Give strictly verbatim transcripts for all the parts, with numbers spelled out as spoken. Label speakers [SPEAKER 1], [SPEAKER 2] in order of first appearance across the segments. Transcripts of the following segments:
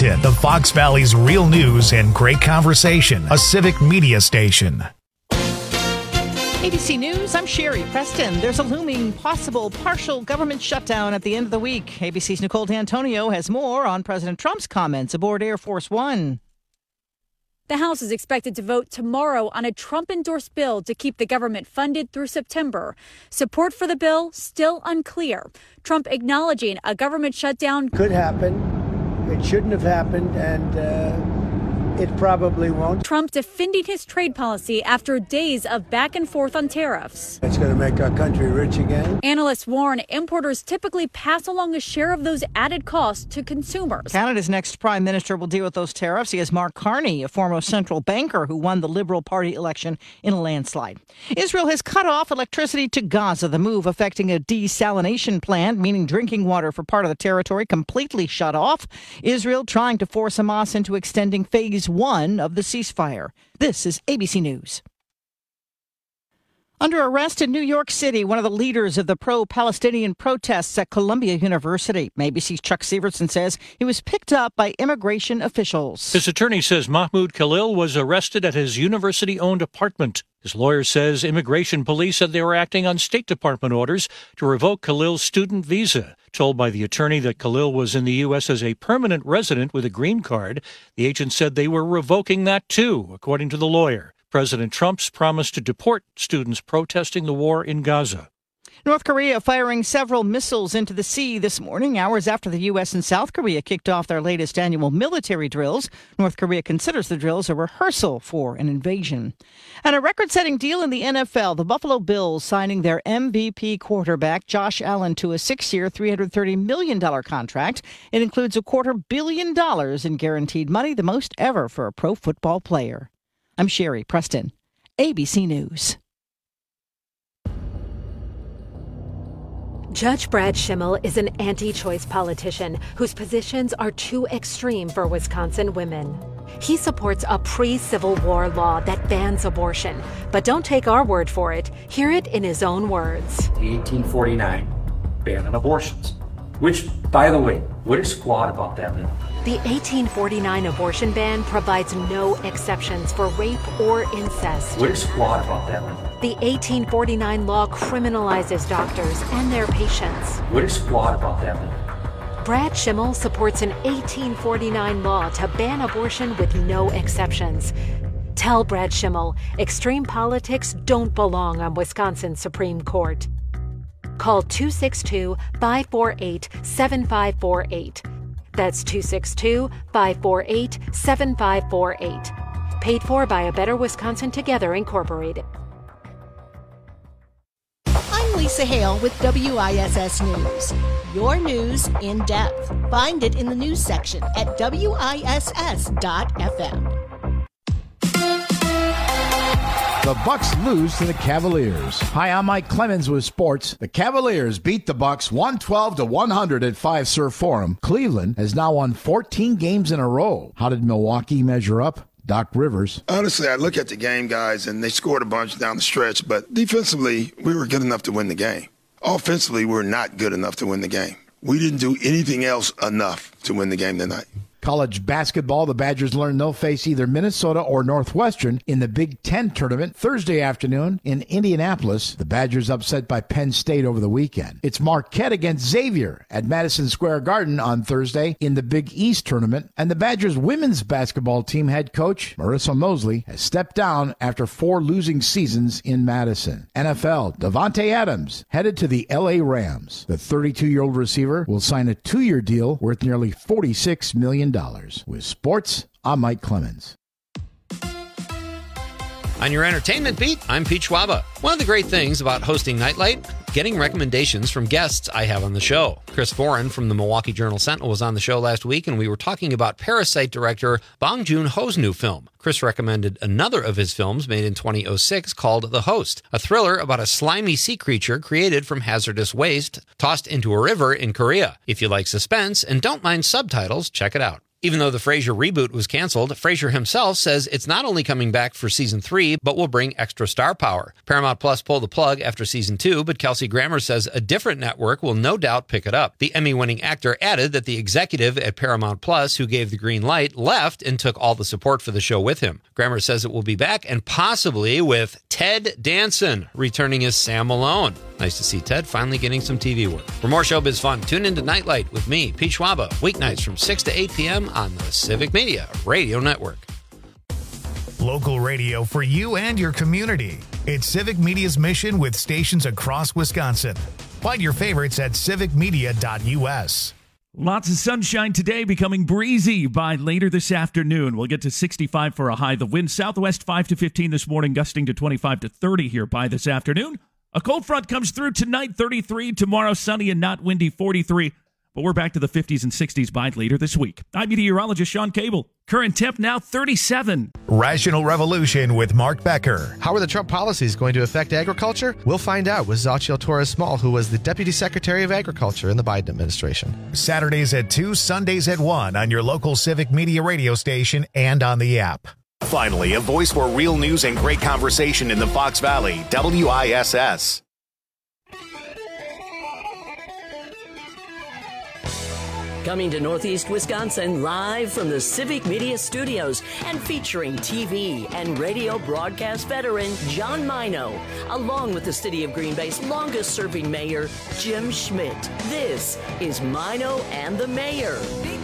[SPEAKER 1] Unlimited, the Fox Valley's real news and great conversation, a civic media station.
[SPEAKER 2] A B C News, I'm Sherry Preston. There's a looming possible partial government shutdown at the end of the week. A B C's Nicole D'Antonio has more on President Trump's comments aboard Air Force One.
[SPEAKER 3] The House is expected to vote tomorrow on a Trump-endorsed bill to keep the government funded through September. Support for the bill still unclear. Trump acknowledging a government shutdown
[SPEAKER 4] could happen. It shouldn't have happened, and uh, it probably won't.
[SPEAKER 3] Trump defending his trade policy after days of back and forth on tariffs.
[SPEAKER 4] It's going to make our country rich again.
[SPEAKER 3] Analysts warn importers typically pass along a share of those added costs to consumers.
[SPEAKER 2] Canada's next prime minister will deal with those tariffs. He is Mark Carney, a former central banker who won the Liberal Party election in a landslide. Israel has cut off electricity to Gaza, the move affecting a desalination plant, meaning drinking water for part of the territory completely shut off. Israel trying to force Hamas into extending phase one of the ceasefire. This is A B C News. Under arrest in New York City, one of the leaders of the pro-Palestinian protests at Columbia University. A B C's Chuck Severson says he was picked up by immigration officials.
[SPEAKER 5] His attorney says Mahmoud Khalil was arrested at his university-owned apartment. His lawyer says immigration police said they were acting on State Department orders to revoke Khalil's student visa. Told by the attorney that Khalil was in the U S as a permanent resident with a green card, the agent said they were revoking that too, according to the lawyer. President Trump's promised to deport students protesting the war in Gaza.
[SPEAKER 2] North Korea firing several missiles into the sea this morning, hours after the U S and South Korea kicked off their latest annual military drills. North Korea considers the drills a rehearsal for an invasion. And a record-setting deal in the N F L, the Buffalo Bills signing their M V P quarterback Josh Allen to a six-year, three hundred thirty million dollars contract. It includes a quarter billion dollars in guaranteed money, the most ever for a pro football player. I'm Sherry Preston, A B C News.
[SPEAKER 6] Judge Brad Schimmel is an anti-choice politician whose positions are too extreme for Wisconsin women. He supports a pre-Civil War law that bans abortion. But don't take our word for it. Hear it in his own words.
[SPEAKER 7] The eighteen forty-nine ban on abortions, which, by the way, what is flawed about that law?
[SPEAKER 6] The eighteen forty-nine abortion ban provides no exceptions for rape or incest.
[SPEAKER 7] What is flawed about that law?
[SPEAKER 6] The eighteen forty-nine law criminalizes doctors and their patients.
[SPEAKER 7] What is flawed about that law?
[SPEAKER 6] Brad Schimmel supports an eighteen forty-nine law to ban abortion with no exceptions. Tell Brad Schimmel, extreme politics don't belong on Wisconsin's Supreme Court. Call two six two, five four eight, seven five four eight. That's two six two, five four eight, seven five four eight. Paid for by A Better Wisconsin Together, Incorporated.
[SPEAKER 8] I'm Lisa Hale with W I S S News. Your news in depth. Find it in the news section at W I S S dot F M.
[SPEAKER 9] The Bucks lose to the Cavaliers. Hi, I'm Mike Clemens with sports. The Cavaliers beat the Bucks one twelve to one hundred at Fiserv Forum. Cleveland has now won fourteen games in a row. How did Milwaukee measure up? Doc Rivers.
[SPEAKER 10] Honestly, I look at the game, guys, and they scored a bunch down the stretch, but defensively, we were good enough to win the game. Offensively, we're not good enough to win the game. We didn't do anything else enough to win the game tonight.
[SPEAKER 9] College basketball, the Badgers learn they'll face either Minnesota or Northwestern in the Big Ten tournament Thursday afternoon in Indianapolis. The Badgers upset by Penn State over the weekend. It's Marquette against Xavier at Madison Square Garden on Thursday in the Big East tournament. And the Badgers women's basketball team head coach Marissa Mosley has stepped down after four losing seasons in Madison. N F L, Davante Adams headed to the L A Rams. The thirty-two-year-old receiver will sign a two-year deal worth nearly forty-six million dollars. With sports, I'm Mike Clemens.
[SPEAKER 11] On your entertainment beat, I'm Pete Schwaba. One of the great things about hosting Nightlight, getting recommendations from guests I have on the show. Chris Foran from the Milwaukee Journal-Sentinel was on the show last week, and we were talking about Parasite director Bong Joon-ho's new film. Chris recommended another of his films made in twenty oh six called The Host, a thriller about a slimy sea creature created from hazardous waste tossed into a river in Korea. If you like suspense and don't mind subtitles, check it out. Even though the Frasier reboot was canceled, Frasier himself says it's not only coming back for season three, but will bring extra star power. Paramount Plus pulled the plug after season two, but Kelsey Grammer says a different network will no doubt pick it up. The Emmy-winning actor added that the executive at Paramount Plus who gave the green light left and took all the support for the show with him. Grammer says it will be back and possibly with Ted Danson returning as Sam Malone. Nice to see Ted finally getting some T V work. For more showbiz fun, tune into Nightlight with me, Pete Schwaba, weeknights from six to eight p.m. on the Civic Media Radio Network.
[SPEAKER 1] Local radio for you and your community. It's Civic Media's mission with stations across Wisconsin. Find your favorites at civic media dot u s.
[SPEAKER 12] Lots of sunshine today, becoming breezy by later this afternoon. We'll get to sixty-five for a high. The wind southwest five to fifteen this morning, gusting to twenty-five to thirty here by this afternoon. A cold front comes through tonight, thirty-three. Tomorrow, sunny and not windy, forty-three. But we're back to the fifties and sixties by later this week. I'm meteorologist Sean Cable. Current temp now thirty-seven.
[SPEAKER 1] Rational Revolution with Mark Becker.
[SPEAKER 13] How are the Trump policies going to affect agriculture? We'll find out with Xochitl Torres-Small, who was the Deputy Secretary of Agriculture in the Biden administration.
[SPEAKER 1] Saturdays at two, Sundays at one on your local Civic Media radio station and on the app. Finally, a voice for real news and great conversation in the Fox Valley, W I S S.
[SPEAKER 14] Coming to Northeast Wisconsin live from the Civic Media Studios and featuring T V and radio broadcast veteran John Mino, along with the City of Green Bay's longest-serving mayor, Jim Schmidt. This is Mino and the Mayor.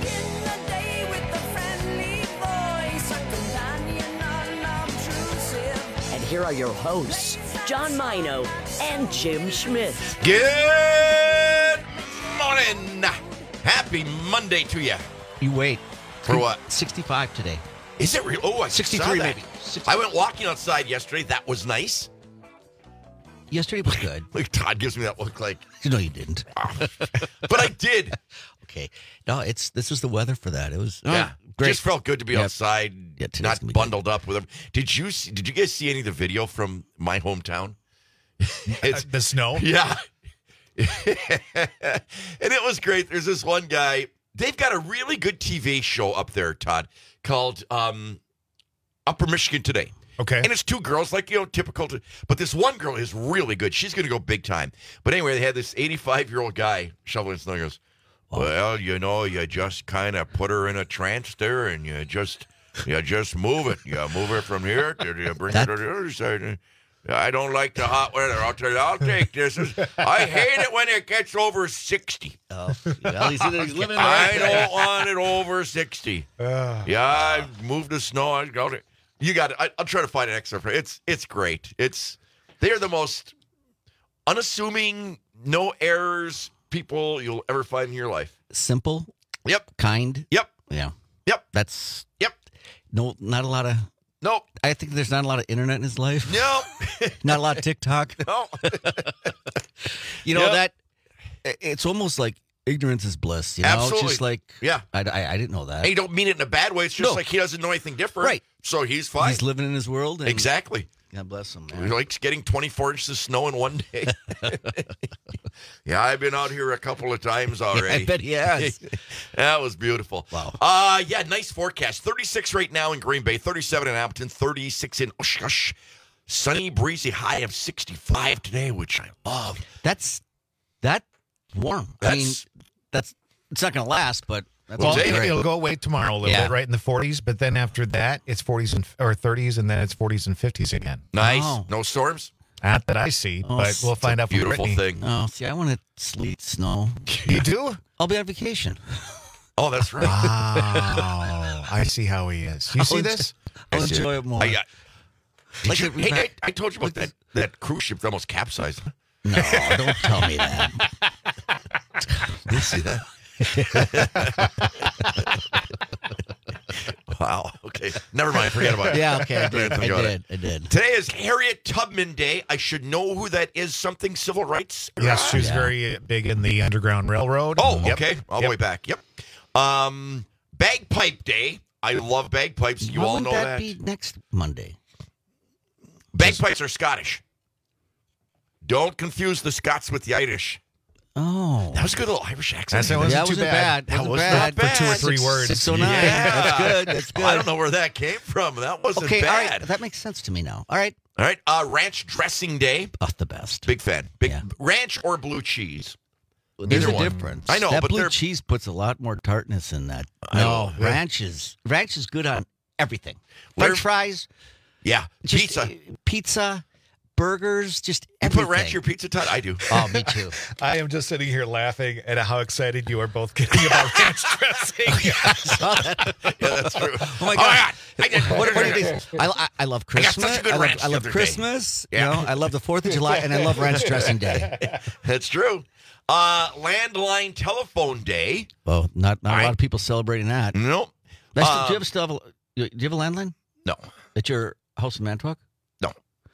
[SPEAKER 14] And here are your hosts, John Mino and Jim Schmidt.
[SPEAKER 15] Good morning. Happy Monday to you.
[SPEAKER 16] You wait.
[SPEAKER 15] For what?
[SPEAKER 16] sixty-five today.
[SPEAKER 15] Is it real? Oh, I
[SPEAKER 16] sixty-three
[SPEAKER 15] saw that.
[SPEAKER 16] maybe.
[SPEAKER 15] I went walking outside yesterday. That was nice.
[SPEAKER 16] Yesterday was good.
[SPEAKER 15] Like Todd gives me that look like.
[SPEAKER 16] No, you didn't.
[SPEAKER 15] But I did.
[SPEAKER 16] Okay. No, it's this was the weather for that. It was
[SPEAKER 15] yeah.
[SPEAKER 16] Oh, great.
[SPEAKER 15] Just felt good to be
[SPEAKER 16] yep.
[SPEAKER 15] outside,
[SPEAKER 16] yeah,
[SPEAKER 15] not bundled good. up with them. Did you see, did you guys see any of the video from my hometown?
[SPEAKER 1] It's the snow?
[SPEAKER 15] Yeah. And it was great. There's this one guy. They've got a really good T V show up there, Todd, called um, Upper Michigan Today.
[SPEAKER 1] Okay.
[SPEAKER 15] And it's two girls, like, you know, typical. To, but this one girl is really good. She's going to go big time. But anyway, they had this eighty-five-year-old guy shoveling snow. He goes, well, you know, you just kind of put her in a trance there, and you just you just move it. You move it from here to you bring that, her to the other side. I don't like the hot weather. I'll tell you, I'll take this. I hate it when it gets over sixty.
[SPEAKER 16] Oh, well, he's, he's living
[SPEAKER 15] I don't want it over sixty. Uh, yeah, I moved the snow. I got it. You got it. I, I'll try to find an extra. It's it's great. It's they are the most unassuming, no errors people you'll ever find in your life.
[SPEAKER 16] Simple.
[SPEAKER 15] Yep.
[SPEAKER 16] Kind.
[SPEAKER 15] Yep.
[SPEAKER 16] Yeah.
[SPEAKER 15] Yep.
[SPEAKER 16] That's.
[SPEAKER 15] Yep.
[SPEAKER 16] No, not a lot of.
[SPEAKER 15] Nope.
[SPEAKER 16] I think there's not a lot of internet in his life.
[SPEAKER 15] No.
[SPEAKER 16] Not a lot of TikTok.
[SPEAKER 15] No.
[SPEAKER 16] You know,
[SPEAKER 15] yep.
[SPEAKER 16] that, it's almost like ignorance is bliss. You know?
[SPEAKER 15] Absolutely.
[SPEAKER 16] It's just like,
[SPEAKER 15] yeah.
[SPEAKER 16] I, I, I didn't know that.
[SPEAKER 15] And you don't mean it in a bad way. It's just
[SPEAKER 16] no.
[SPEAKER 15] like he doesn't know anything different.
[SPEAKER 16] Right.
[SPEAKER 15] So he's fine.
[SPEAKER 16] He's living in his world. And
[SPEAKER 15] exactly.
[SPEAKER 16] God bless him, man.
[SPEAKER 15] He likes getting twenty-four inches of snow in one day. Yeah, I've been out here a couple of times already.
[SPEAKER 16] Yeah, I bet he has.
[SPEAKER 15] That was beautiful.
[SPEAKER 16] Wow.
[SPEAKER 15] Uh, yeah, nice forecast. thirty-six right now in Green Bay, thirty-seven in Appleton, thirty-six in Oshkosh. Sunny, breezy, high of sixty-five today, which I love.
[SPEAKER 16] That's that warm.
[SPEAKER 15] That's,
[SPEAKER 16] I mean, that's it's not going to last, but that's
[SPEAKER 1] well,
[SPEAKER 16] it,
[SPEAKER 1] it'll go away tomorrow a little
[SPEAKER 16] yeah.
[SPEAKER 1] bit, right in the forties. But then after that, it's forties and or thirties, and then it's forties and fifties again.
[SPEAKER 15] Nice.
[SPEAKER 16] Oh.
[SPEAKER 15] No storms.
[SPEAKER 1] Not that I see,
[SPEAKER 16] Oh,
[SPEAKER 1] but we'll find out from
[SPEAKER 15] Beautiful
[SPEAKER 1] Brittany.
[SPEAKER 15] thing.
[SPEAKER 16] Oh, see, I want it sleet, snow.
[SPEAKER 1] You do?
[SPEAKER 16] I'll be on vacation.
[SPEAKER 15] Oh, that's right.
[SPEAKER 1] Wow. I see how he is. You
[SPEAKER 16] I'll
[SPEAKER 1] see
[SPEAKER 16] enjoy,
[SPEAKER 1] this?
[SPEAKER 16] I'll enjoy it more.
[SPEAKER 15] I, uh, did
[SPEAKER 16] Like
[SPEAKER 15] you,
[SPEAKER 16] it-
[SPEAKER 15] hey,
[SPEAKER 16] back-
[SPEAKER 15] I, I told you about that, that cruise ship that almost capsized.
[SPEAKER 16] No, don't tell me that.
[SPEAKER 15] You see that? Wow. Okay. Never mind. Forget about it.
[SPEAKER 16] Yeah, okay, I did. I
[SPEAKER 15] Forget about
[SPEAKER 16] did.
[SPEAKER 15] it.
[SPEAKER 16] I did.
[SPEAKER 15] Today is Harriet Tubman Day. I should know who that is. Something civil rights.
[SPEAKER 1] Yes, she was
[SPEAKER 16] Yeah.
[SPEAKER 1] very big in the Underground Railroad.
[SPEAKER 15] Oh,
[SPEAKER 1] Yep.
[SPEAKER 15] okay. All the
[SPEAKER 1] Yep.
[SPEAKER 15] way back. Yep. Um, Bagpipe Day. I love bagpipes. You
[SPEAKER 16] Why
[SPEAKER 15] all
[SPEAKER 16] wouldn't
[SPEAKER 15] know
[SPEAKER 16] that,
[SPEAKER 15] that.
[SPEAKER 16] be next Monday?
[SPEAKER 15] Bagpipes are Scottish. Don't confuse the Scots with the Irish.
[SPEAKER 16] Oh.
[SPEAKER 15] That was a good little Irish accent.
[SPEAKER 9] That wasn't
[SPEAKER 16] yeah,
[SPEAKER 9] too
[SPEAKER 16] wasn't
[SPEAKER 9] bad.
[SPEAKER 16] bad.
[SPEAKER 15] That
[SPEAKER 16] Wasn't
[SPEAKER 15] was
[SPEAKER 16] bad.
[SPEAKER 15] not bad.
[SPEAKER 9] For two or three words.
[SPEAKER 16] six oh nine.
[SPEAKER 15] Yeah.
[SPEAKER 16] That's good. That's good.
[SPEAKER 15] I don't know where that came from. That wasn't
[SPEAKER 16] Okay, all
[SPEAKER 15] bad.
[SPEAKER 16] right. That makes sense to me now. All right.
[SPEAKER 15] All right. Uh, ranch dressing day.
[SPEAKER 16] Oh, the best.
[SPEAKER 15] Big fan. Big
[SPEAKER 16] Yeah.
[SPEAKER 15] ranch or blue cheese.
[SPEAKER 16] There's
[SPEAKER 15] Either
[SPEAKER 16] a
[SPEAKER 15] one.
[SPEAKER 16] difference.
[SPEAKER 15] I know,
[SPEAKER 16] that
[SPEAKER 15] but
[SPEAKER 16] blue
[SPEAKER 15] they're-
[SPEAKER 16] cheese puts a lot more tartness in that.
[SPEAKER 15] I
[SPEAKER 16] No,
[SPEAKER 15] know.
[SPEAKER 16] ranch is ranch is good on everything.
[SPEAKER 15] Where-
[SPEAKER 16] French fries,
[SPEAKER 15] Yeah.
[SPEAKER 16] just,
[SPEAKER 15] Pizza.
[SPEAKER 16] uh, pizza, burgers, just
[SPEAKER 15] You
[SPEAKER 16] everything.
[SPEAKER 15] put ranch in your pizza, Todd? I do.
[SPEAKER 16] Oh, me too.
[SPEAKER 9] I am just sitting here laughing at how excited you are both getting about ranch dressing.
[SPEAKER 16] I saw that.
[SPEAKER 15] Yeah, that's true.
[SPEAKER 16] Oh my god!
[SPEAKER 15] I did.
[SPEAKER 16] What, what are these? I, I, I love
[SPEAKER 15] I got
[SPEAKER 16] Christmas.
[SPEAKER 15] such a good
[SPEAKER 16] I love,
[SPEAKER 15] ranch
[SPEAKER 16] I
[SPEAKER 15] the
[SPEAKER 16] love
[SPEAKER 15] other day.
[SPEAKER 16] Christmas.
[SPEAKER 15] Yeah.
[SPEAKER 16] You know, I love the Fourth of July, and I love ranch dressing day.
[SPEAKER 15] That's true. Uh, landline telephone day.
[SPEAKER 16] Well, not not a
[SPEAKER 15] All
[SPEAKER 16] lot
[SPEAKER 15] right.
[SPEAKER 16] of people celebrating that.
[SPEAKER 15] Nope.
[SPEAKER 16] That's-
[SPEAKER 15] Uh,
[SPEAKER 16] do you have still have a, do you have a landline
[SPEAKER 15] No.
[SPEAKER 16] at your house in Manitowoc?
[SPEAKER 15] No.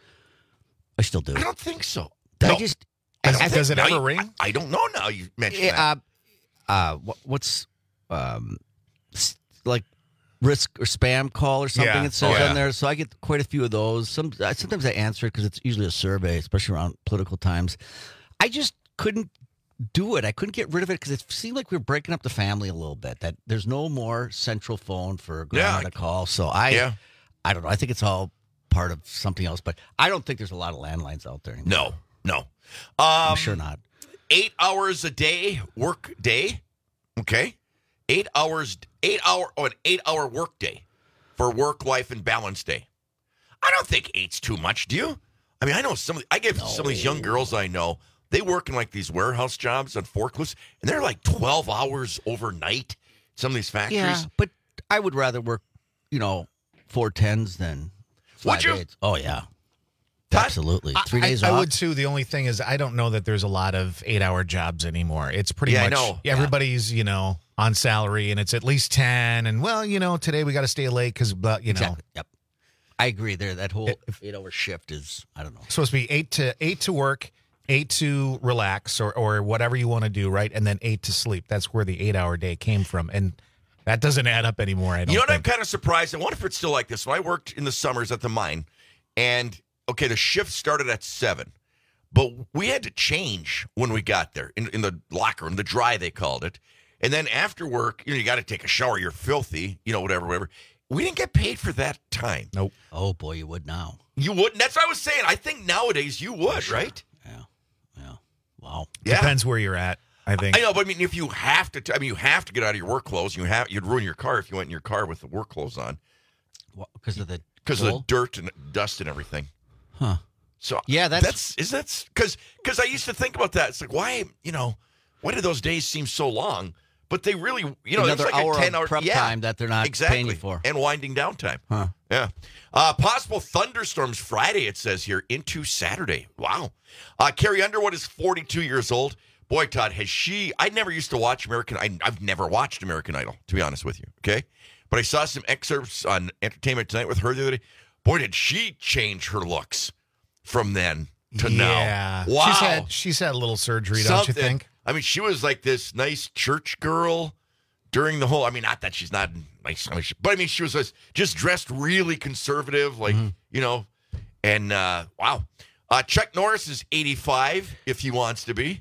[SPEAKER 16] I still do.
[SPEAKER 15] I don't think so.
[SPEAKER 16] I
[SPEAKER 15] No.
[SPEAKER 16] just
[SPEAKER 15] I don't
[SPEAKER 9] Does-
[SPEAKER 15] think-
[SPEAKER 9] does it
[SPEAKER 15] now
[SPEAKER 9] ever
[SPEAKER 15] you-
[SPEAKER 9] ring?
[SPEAKER 15] I, I don't know now you mentioned
[SPEAKER 16] Yeah,
[SPEAKER 15] that.
[SPEAKER 16] uh, uh, what, what's um, s- like risk or spam call or something?
[SPEAKER 9] Yeah.
[SPEAKER 16] It says
[SPEAKER 15] Oh, yeah.
[SPEAKER 16] on there, so I get quite a few of those. Some I- sometimes I answer it because it's usually a survey, especially around political times. I just couldn't do it. I couldn't get rid of it because it seemed like we were breaking up the family a little bit. That there's no more central phone for grandma
[SPEAKER 15] Yeah.
[SPEAKER 16] to call. So I,
[SPEAKER 15] Yeah.
[SPEAKER 16] I don't know. I think it's all part of something else, but I don't think there's a lot of landlines out there anymore.
[SPEAKER 15] No. No. Um,
[SPEAKER 16] I'm sure not.
[SPEAKER 15] Eight hours a day work day. Okay. Eight hours, eight hour, oh, an eight hour work day for work, life, and balance day. I don't think eight's too much. Do you? I mean, I know some of the, I get some of these young girls I know, they work in like these warehouse jobs on forklifts, and they're like twelve hours overnight. Some of these factories.
[SPEAKER 16] Yeah, but I would rather work, you know, four tens than
[SPEAKER 15] Would
[SPEAKER 16] five
[SPEAKER 15] you?
[SPEAKER 16] eights. Oh yeah,
[SPEAKER 15] Todd?
[SPEAKER 16] absolutely. Three
[SPEAKER 9] I,
[SPEAKER 16] days
[SPEAKER 9] I
[SPEAKER 16] off.
[SPEAKER 9] would too. The only thing is, I don't know that there's a lot of eight-hour jobs anymore. It's pretty
[SPEAKER 15] Yeah, I
[SPEAKER 9] much
[SPEAKER 15] know.
[SPEAKER 9] everybody's, you know, on salary, and it's at least ten. And well, you know, today we got to stay late because, but you know,
[SPEAKER 16] Exactly. Yep. I agree. There, that whole
[SPEAKER 9] If-
[SPEAKER 16] eight-hour shift is, I don't know.
[SPEAKER 9] it's supposed to be eight to eight to work, eight to relax, or or whatever you want to do, right? And then eight to sleep. That's where the eight-hour day came from, and that doesn't add up anymore. I don't.
[SPEAKER 15] You know what? I'm
[SPEAKER 9] think.
[SPEAKER 15] kind of surprised. I wonder if it's still like this. So I worked in the summers at the mine, and okay, the shift started at seven, but we had to change when we got there in, in the locker room, the dry they called it. And then after work, you know, you got to take a shower. You're filthy, you know, whatever, whatever. We didn't get paid for that time.
[SPEAKER 9] Nope.
[SPEAKER 16] Oh boy, you would now.
[SPEAKER 15] You wouldn't. That's what I was saying. I think nowadays you would, right?
[SPEAKER 16] Yeah. Yeah. Wow.
[SPEAKER 15] Yeah.
[SPEAKER 9] Depends where you're at. I think.
[SPEAKER 15] I know, but I mean, if you have to, I mean, you have to get out of your work clothes. You have, you'd ruin your car if you went in your car with the work clothes on
[SPEAKER 16] Because of the
[SPEAKER 15] because of the
[SPEAKER 16] coal?
[SPEAKER 15] dirt and dust and everything.
[SPEAKER 16] Huh.
[SPEAKER 15] So
[SPEAKER 16] Yeah, that's-
[SPEAKER 15] that's is that's because because I used to think about that. It's like why you know why did those days seem so long? But they really you know
[SPEAKER 16] Another
[SPEAKER 15] it's like
[SPEAKER 16] hour
[SPEAKER 15] a
[SPEAKER 16] of
[SPEAKER 15] ten hour
[SPEAKER 16] prep
[SPEAKER 15] yeah,
[SPEAKER 16] time that they're not
[SPEAKER 15] exactly,
[SPEAKER 16] paying you for.
[SPEAKER 15] and winding down time.
[SPEAKER 16] Huh.
[SPEAKER 15] Yeah. Uh, possible thunderstorms Friday. It says here into Saturday. Wow. Uh, Carrie Underwood is forty-two years old. Boy, Todd, has she? I never used to watch American. I, I've never watched American Idol, to be honest with you. Okay, but I saw some excerpts on Entertainment Tonight with her the other day. Boy, did she change her looks from then to
[SPEAKER 9] yeah.
[SPEAKER 15] now. Wow.
[SPEAKER 9] She's had she's had a little surgery, don't you
[SPEAKER 15] Something.
[SPEAKER 9] think?
[SPEAKER 15] I mean, she was like this nice church girl during the whole. I mean, not that she's not nice, I mean, she, but I mean, she was just, just dressed really conservative, like
[SPEAKER 16] Mm-hmm.
[SPEAKER 15] you know. And uh, wow, uh, Chuck Norris is eighty-five if he wants to be.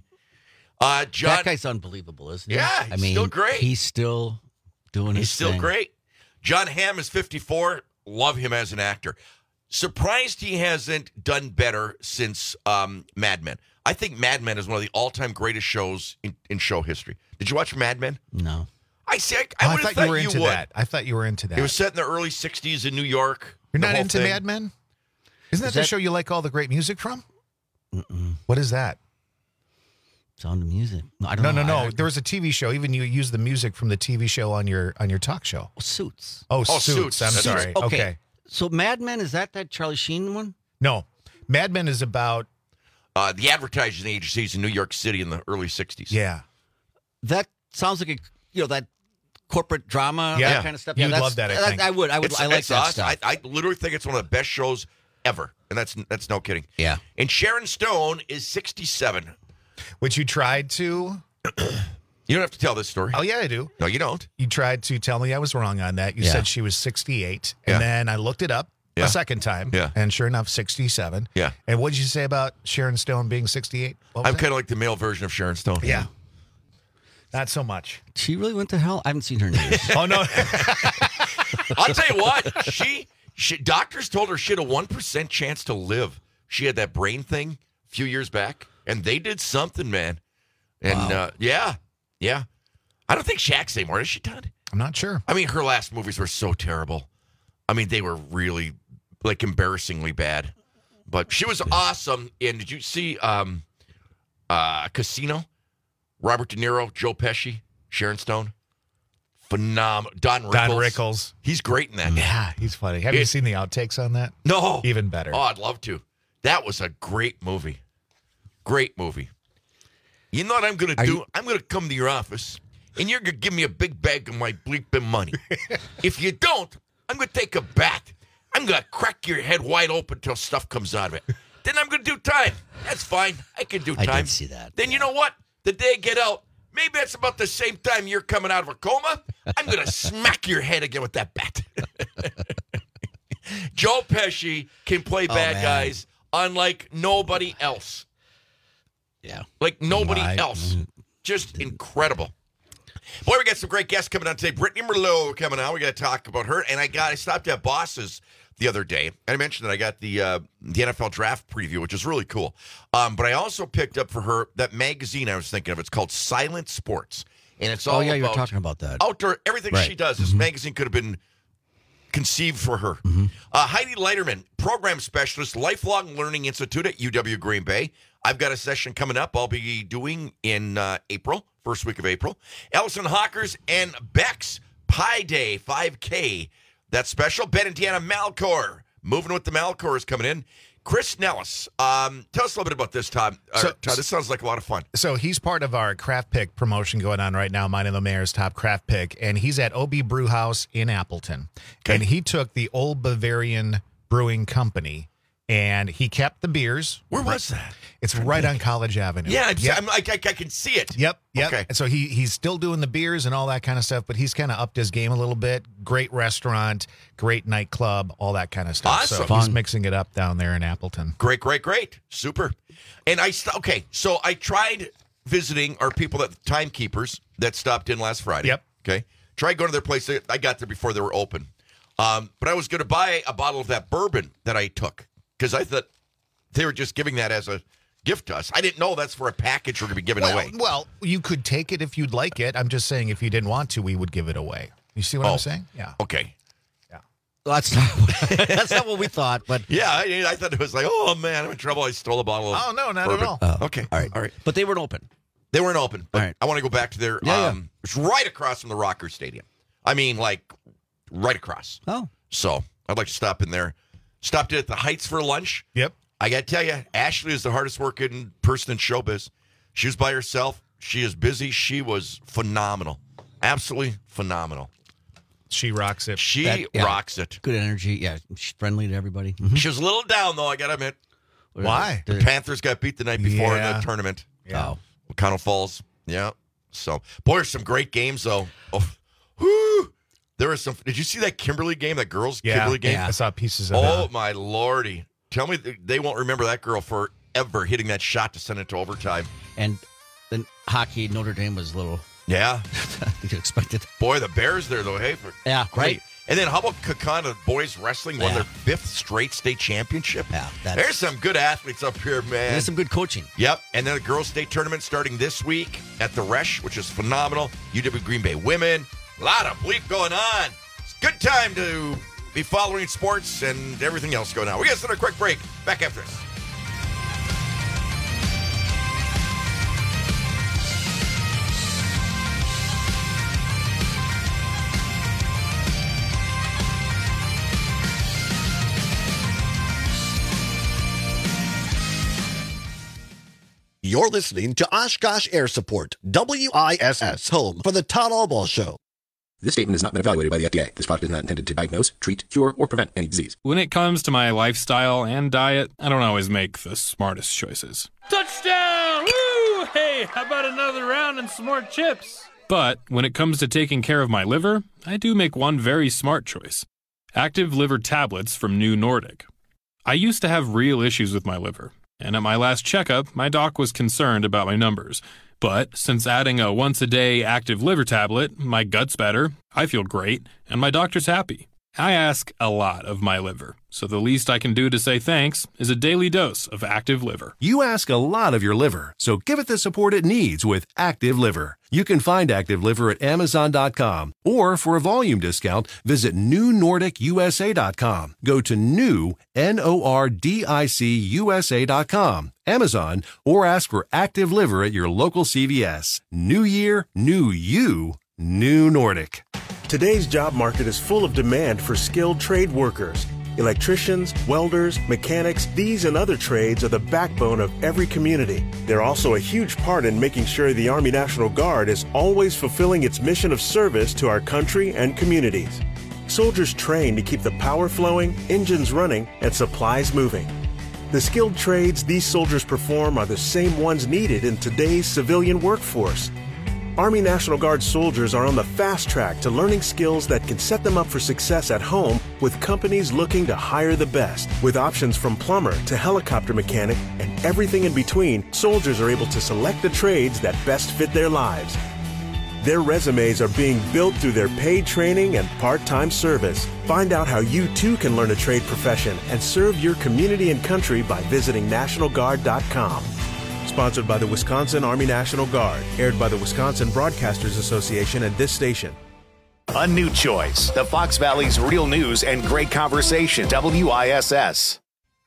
[SPEAKER 15] Uh, John,
[SPEAKER 16] That guy's unbelievable, isn't he?
[SPEAKER 15] Yeah,
[SPEAKER 16] I
[SPEAKER 15] he's
[SPEAKER 16] mean,
[SPEAKER 15] still great.
[SPEAKER 16] He's still doing
[SPEAKER 15] he's
[SPEAKER 16] his
[SPEAKER 15] still
[SPEAKER 16] thing.
[SPEAKER 15] great. John Hamm is fifty-four. Love him as an actor. Surprised he hasn't done better since um, Mad Men. I think Mad Men is one of the all-time greatest shows in, in show history. Did you watch Mad Men?
[SPEAKER 16] No.
[SPEAKER 15] I see. I, I,
[SPEAKER 9] Oh, I
[SPEAKER 15] would have
[SPEAKER 9] thought you were into
[SPEAKER 15] would.
[SPEAKER 9] that. I thought you were into that.
[SPEAKER 15] It was set in the early sixties in New York.
[SPEAKER 9] You're
[SPEAKER 15] the
[SPEAKER 9] not
[SPEAKER 15] whole
[SPEAKER 9] into
[SPEAKER 15] thing.
[SPEAKER 9] Mad Men? Isn't that
[SPEAKER 16] Is
[SPEAKER 9] the
[SPEAKER 16] that-
[SPEAKER 9] show you like all the great music from?
[SPEAKER 16] Mm-mm.
[SPEAKER 9] What is that?
[SPEAKER 16] Sound of Music. No, I don't
[SPEAKER 9] No,
[SPEAKER 16] know.
[SPEAKER 9] no,
[SPEAKER 16] I-
[SPEAKER 9] no. There was a T V show. Even you used the music from the T V show on your on your talk show.
[SPEAKER 16] Suits.
[SPEAKER 9] Oh,
[SPEAKER 15] Oh,
[SPEAKER 9] Suits.
[SPEAKER 15] Suits.
[SPEAKER 9] I'm
[SPEAKER 15] That's
[SPEAKER 9] sorry.
[SPEAKER 15] right.
[SPEAKER 16] Okay.
[SPEAKER 9] Okay.
[SPEAKER 16] So Mad Men, is that that Charlie Sheen one?
[SPEAKER 9] No, Mad Men is about
[SPEAKER 15] Uh, the advertising agencies in New York City in the early sixties.
[SPEAKER 9] yeah.
[SPEAKER 16] That sounds like a you know that corporate drama,
[SPEAKER 9] Yeah.
[SPEAKER 16] that kind of stuff.
[SPEAKER 9] You'd
[SPEAKER 16] that's-
[SPEAKER 9] love that, I think.
[SPEAKER 16] I would. I would.
[SPEAKER 15] It's-
[SPEAKER 16] I like
[SPEAKER 15] it's
[SPEAKER 16] that
[SPEAKER 15] awesome.
[SPEAKER 16] stuff.
[SPEAKER 15] I, I literally think it's one of the best shows ever, and that's that's no kidding.
[SPEAKER 16] Yeah.
[SPEAKER 15] And Sharon Stone is sixty-seven.
[SPEAKER 9] Which you tried to.
[SPEAKER 15] You don't have to tell this story.
[SPEAKER 9] Oh yeah, I do.
[SPEAKER 15] No, you don't.
[SPEAKER 9] You tried to tell me I was wrong on that. You
[SPEAKER 16] Yeah.
[SPEAKER 9] said she was sixty-eight,
[SPEAKER 15] Yeah.
[SPEAKER 9] and then I looked it up,
[SPEAKER 15] Yeah.
[SPEAKER 1] a second time.
[SPEAKER 15] Yeah.
[SPEAKER 1] And sure enough, sixty-seven.
[SPEAKER 15] Yeah.
[SPEAKER 1] And what did you say about Sharon Stone being sixty-eight?
[SPEAKER 15] I'm kind of like the male version of Sharon Stone.
[SPEAKER 1] Yeah. Not so much.
[SPEAKER 16] She really went to hell? I haven't seen her in years.
[SPEAKER 1] Oh, no.
[SPEAKER 15] I'll tell you what. She, she doctors told her she had a one percent chance to live. She had that brain thing a few years back, and they did something, man. And,
[SPEAKER 16] Wow.
[SPEAKER 15] uh, yeah, yeah. I don't think Shaq's anymore. Is she done?
[SPEAKER 1] I'm not sure.
[SPEAKER 15] I mean, her last movies were so terrible. I mean, they were really, like, embarrassingly bad. But she was awesome. And did you see um, uh, Casino? Robert De Niro, Joe Pesci, Sharon Stone. Phenomenal. Don Rickles.
[SPEAKER 1] Don Rickles.
[SPEAKER 15] He's great in that.
[SPEAKER 1] Yeah, he's funny. Have you
[SPEAKER 15] It-
[SPEAKER 1] seen the outtakes on that?
[SPEAKER 15] No.
[SPEAKER 1] Even better.
[SPEAKER 15] Oh, I'd love to. That was a great movie. Great movie. You know what I'm going to do?
[SPEAKER 16] you-
[SPEAKER 15] I'm going to come to your office, and you're going to give me a big bag of my bleeping money. If you don't, I'm going to take a bat. I'm going to crack your head wide open until stuff comes out of it. Then I'm going to do time. That's fine. I can do
[SPEAKER 16] I
[SPEAKER 15] time.
[SPEAKER 16] did see that.
[SPEAKER 15] Then you know what? The day I get out, maybe that's about the same time you're coming out of a coma. I'm going to smack your head again with that bat. Joe Pesci can play
[SPEAKER 16] Oh,
[SPEAKER 15] bad
[SPEAKER 16] man.
[SPEAKER 15] guys unlike nobody else.
[SPEAKER 16] Yeah.
[SPEAKER 15] Like nobody
[SPEAKER 16] My-
[SPEAKER 15] else. Just incredible. Boy, we got some great guests coming on today. Brittany Merlot coming on. We got to talk about her. And I got I stopped at Boss's the other day. And I mentioned that I got the uh, the N F L draft preview, which is really cool. Um, but I also picked up for her that magazine I was thinking of. It's called Silent Sports. And it's all
[SPEAKER 16] Oh, yeah, you were
[SPEAKER 15] about
[SPEAKER 16] talking about that.
[SPEAKER 15] outdoor, everything
[SPEAKER 16] Right.
[SPEAKER 15] she does. This magazine could have been conceived for her. Uh, Heidi Leiterman, program specialist, Lifelong Learning Institute at U W Green Bay. I've got a session coming up I'll be doing in uh, April, first week of April. Allison Hawkers and Beck's Pi Day five K. That's special. Ben and Deanna Malcor. Moving with the Malcors coming in. Chris Nellis. Um, tell us a little bit about this, Todd. Uh,
[SPEAKER 1] So-
[SPEAKER 15] Todd, this sounds like a lot of fun.
[SPEAKER 1] So he's part of our craft pick promotion going on right now, mine and the mayor's top craft pick, and he's at O B Brew House in Appleton.
[SPEAKER 15] Okay.
[SPEAKER 1] And he took the Old Bavarian Brewing Company, and he kept the beers.
[SPEAKER 15] Where was that?
[SPEAKER 1] It's right on College Avenue.
[SPEAKER 15] Yeah, I'm,
[SPEAKER 1] Yep.
[SPEAKER 15] I'm, I, I, I can see it.
[SPEAKER 1] Yep, yep.
[SPEAKER 15] Okay.
[SPEAKER 1] And so he he's still doing the beers and all that kind of stuff, but he's kind of upped his game a little bit. Great restaurant, great nightclub, all that kind of stuff.
[SPEAKER 15] Awesome.
[SPEAKER 1] So
[SPEAKER 16] Fun.
[SPEAKER 1] he's mixing it up down there in Appleton.
[SPEAKER 15] Great, great, great. Super. And I, st- okay, so I tried visiting our people, that timekeepers that stopped in last Friday.
[SPEAKER 1] Yep.
[SPEAKER 15] Okay. Tried going to their place. I got there before they were open. Um, but I was going to buy a bottle of that bourbon that I took because I thought they were just giving that as a gift to us. I didn't know that's for a package we're going to be giving
[SPEAKER 1] Well,
[SPEAKER 15] away.
[SPEAKER 1] well, you could take it if you'd like it. I'm just saying if you didn't want to, we would give it away. You see what
[SPEAKER 15] Oh.
[SPEAKER 1] I'm saying? Yeah.
[SPEAKER 15] Okay.
[SPEAKER 16] Well, that's not that's not what we thought, but
[SPEAKER 15] Yeah, I, I thought it was like, oh, man, I'm in trouble. I stole a bottle of
[SPEAKER 1] Oh, no, not
[SPEAKER 15] bourbon.
[SPEAKER 1] at all.
[SPEAKER 16] Oh,
[SPEAKER 15] Okay.
[SPEAKER 16] all right.
[SPEAKER 15] All right.
[SPEAKER 16] But they weren't open.
[SPEAKER 15] They weren't open, but
[SPEAKER 16] All right.
[SPEAKER 15] I want to go back to their.
[SPEAKER 16] Yeah, yeah.
[SPEAKER 15] um, It's right across from the Rocker Stadium. I mean, like right across.
[SPEAKER 16] Oh.
[SPEAKER 15] So I'd like to stop in there. Stopped in at the Heights for lunch.
[SPEAKER 1] Yep.
[SPEAKER 15] I got to tell you, Ashley is the hardest working person in showbiz. She was by herself. She is busy. She was phenomenal. Absolutely phenomenal.
[SPEAKER 1] She rocks it.
[SPEAKER 15] She
[SPEAKER 16] That- yeah.
[SPEAKER 15] rocks it.
[SPEAKER 16] Good energy. Yeah, she's friendly to everybody. Mhm.
[SPEAKER 15] She was a little down, though, I got to admit.
[SPEAKER 1] Why?
[SPEAKER 15] The Panthers got beat the night before in
[SPEAKER 1] Yeah.
[SPEAKER 15] the tournament.
[SPEAKER 1] Yeah.
[SPEAKER 16] Oh.
[SPEAKER 15] O'Connell Falls. Yeah. So, boy, there's some great games, though. Oh, whoo. There was some. Did you see that Kimberly game, that girls'
[SPEAKER 1] Yeah.
[SPEAKER 15] Kimberly game?
[SPEAKER 1] I saw pieces of
[SPEAKER 15] Oh,
[SPEAKER 1] that.
[SPEAKER 15] my Lordy. Tell me th- they won't remember that girl forever hitting that shot to send it to overtime.
[SPEAKER 16] And then hockey, Notre Dame was a little.
[SPEAKER 15] Yeah.
[SPEAKER 16] You expected.
[SPEAKER 15] Boy, the Bears there, though. Hey, for,
[SPEAKER 16] Yeah,
[SPEAKER 15] great.
[SPEAKER 16] right.
[SPEAKER 15] And then how about Kakana boys wrestling won
[SPEAKER 16] Yeah.
[SPEAKER 15] their fifth straight state championship?
[SPEAKER 16] Yeah, that's-
[SPEAKER 15] There's some good athletes up here, man.
[SPEAKER 16] There's some good coaching.
[SPEAKER 15] Yep. And then the girls' state tournament starting this week at the Resch, which is phenomenal. U W Green Bay women. A lot of bleep going on. It's a good time to be following sports and everything else going on. We got to send a quick break. Back after this.
[SPEAKER 17] You're listening to Oshkosh Air Support, W I S S, home for the Todd Allball Show.
[SPEAKER 18] This statement has not been evaluated by the F D A. This product is not intended to diagnose, treat, cure, or prevent any disease.
[SPEAKER 19] When it comes to my lifestyle and diet, I don't always make the smartest choices.
[SPEAKER 20] Touchdown! Woo! Hey, how about another round and some more chips?
[SPEAKER 19] But when it comes to taking care of my liver, I do make one very smart choice. Active Liver tablets from New Nordic. I used to have real issues with my liver, and at my last checkup, my doc was concerned about my numbers. But since adding a once-a-day Active Liver tablet, my gut's better, I feel great, and my doctor's happy. I ask a lot of my liver, so the least I can do to say thanks is a daily dose of Active Liver.
[SPEAKER 21] You ask a lot of your liver, so give it the support it needs with Active Liver. You can find Active Liver at Amazon dot com, or for a volume discount, visit New Nordic U S A dot com. Go to new, N O R D I C U S A dot com, Amazon, or ask for Active Liver at your local C V S. New year, new you, New Nordic.
[SPEAKER 22] Today's job market is full of demand for skilled trade workers. Electricians, welders, mechanics, these and other trades are the backbone of every community. They're also a huge part in making sure the Army National Guard is always fulfilling its mission of service to our country and communities. Soldiers train to keep the power flowing, engines running, and supplies moving. The skilled trades these soldiers perform are the same ones needed in today's civilian workforce. Army National Guard soldiers are on the fast track to learning skills that can set them up for success at home with companies looking to hire the best. With options from plumber to helicopter mechanic and everything in between, soldiers are able to select the trades that best fit their lives. Their resumes are being built through their paid training and part-time service. Find out how you too can learn a trade profession and serve your community and country by visiting National Guard dot com. Sponsored by the Wisconsin Army National Guard. Aired by the Wisconsin Broadcasters Association and this station.
[SPEAKER 1] A new choice. The Fox Valley's real news and great conversation. W I S S.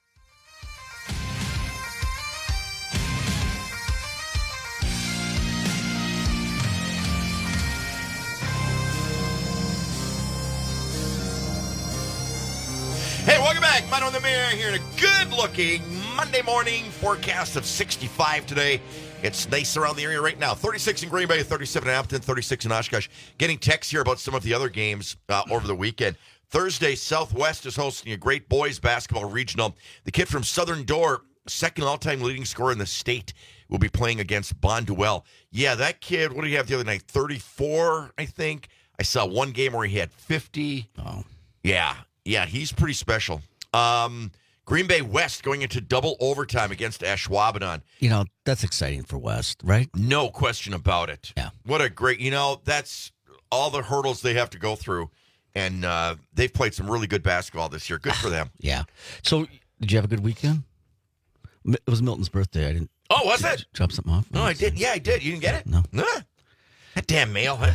[SPEAKER 15] Hey, welcome back. Mine on the Mirror here in a good-looking Monday morning forecast of sixty-five today. It's nice around the area right now. thirty-six in Green Bay, thirty-seven in Appleton, thirty-six in Oshkosh. Getting texts here about some of the other games uh, over the weekend. Thursday, Southwest is hosting a great boys basketball regional. The kid from Southern Door, second all-time leading scorer in the state, will be playing against Bonduelle. Yeah, that kid, what did he have the other night? thirty-four, I think. I saw one game where he had fifty.
[SPEAKER 16] Oh.
[SPEAKER 15] Yeah. Yeah, he's pretty special. Um, Green Bay West going into double overtime against Ashwaubenon.
[SPEAKER 16] You know, that's exciting for West, right?
[SPEAKER 15] No question about it.
[SPEAKER 16] Yeah.
[SPEAKER 15] What a great, you know, that's all the hurdles they have to go through. And uh, they've played some really good basketball this year. Good for them.
[SPEAKER 16] Yeah. So, did you have a good weekend? It was Milton's birthday. I didn't.
[SPEAKER 15] Oh, was
[SPEAKER 16] did
[SPEAKER 15] it?
[SPEAKER 16] You drop something off?
[SPEAKER 15] No, I did. Yeah, I did. You didn't get it?
[SPEAKER 16] No.
[SPEAKER 15] Nah. That damn mail, huh?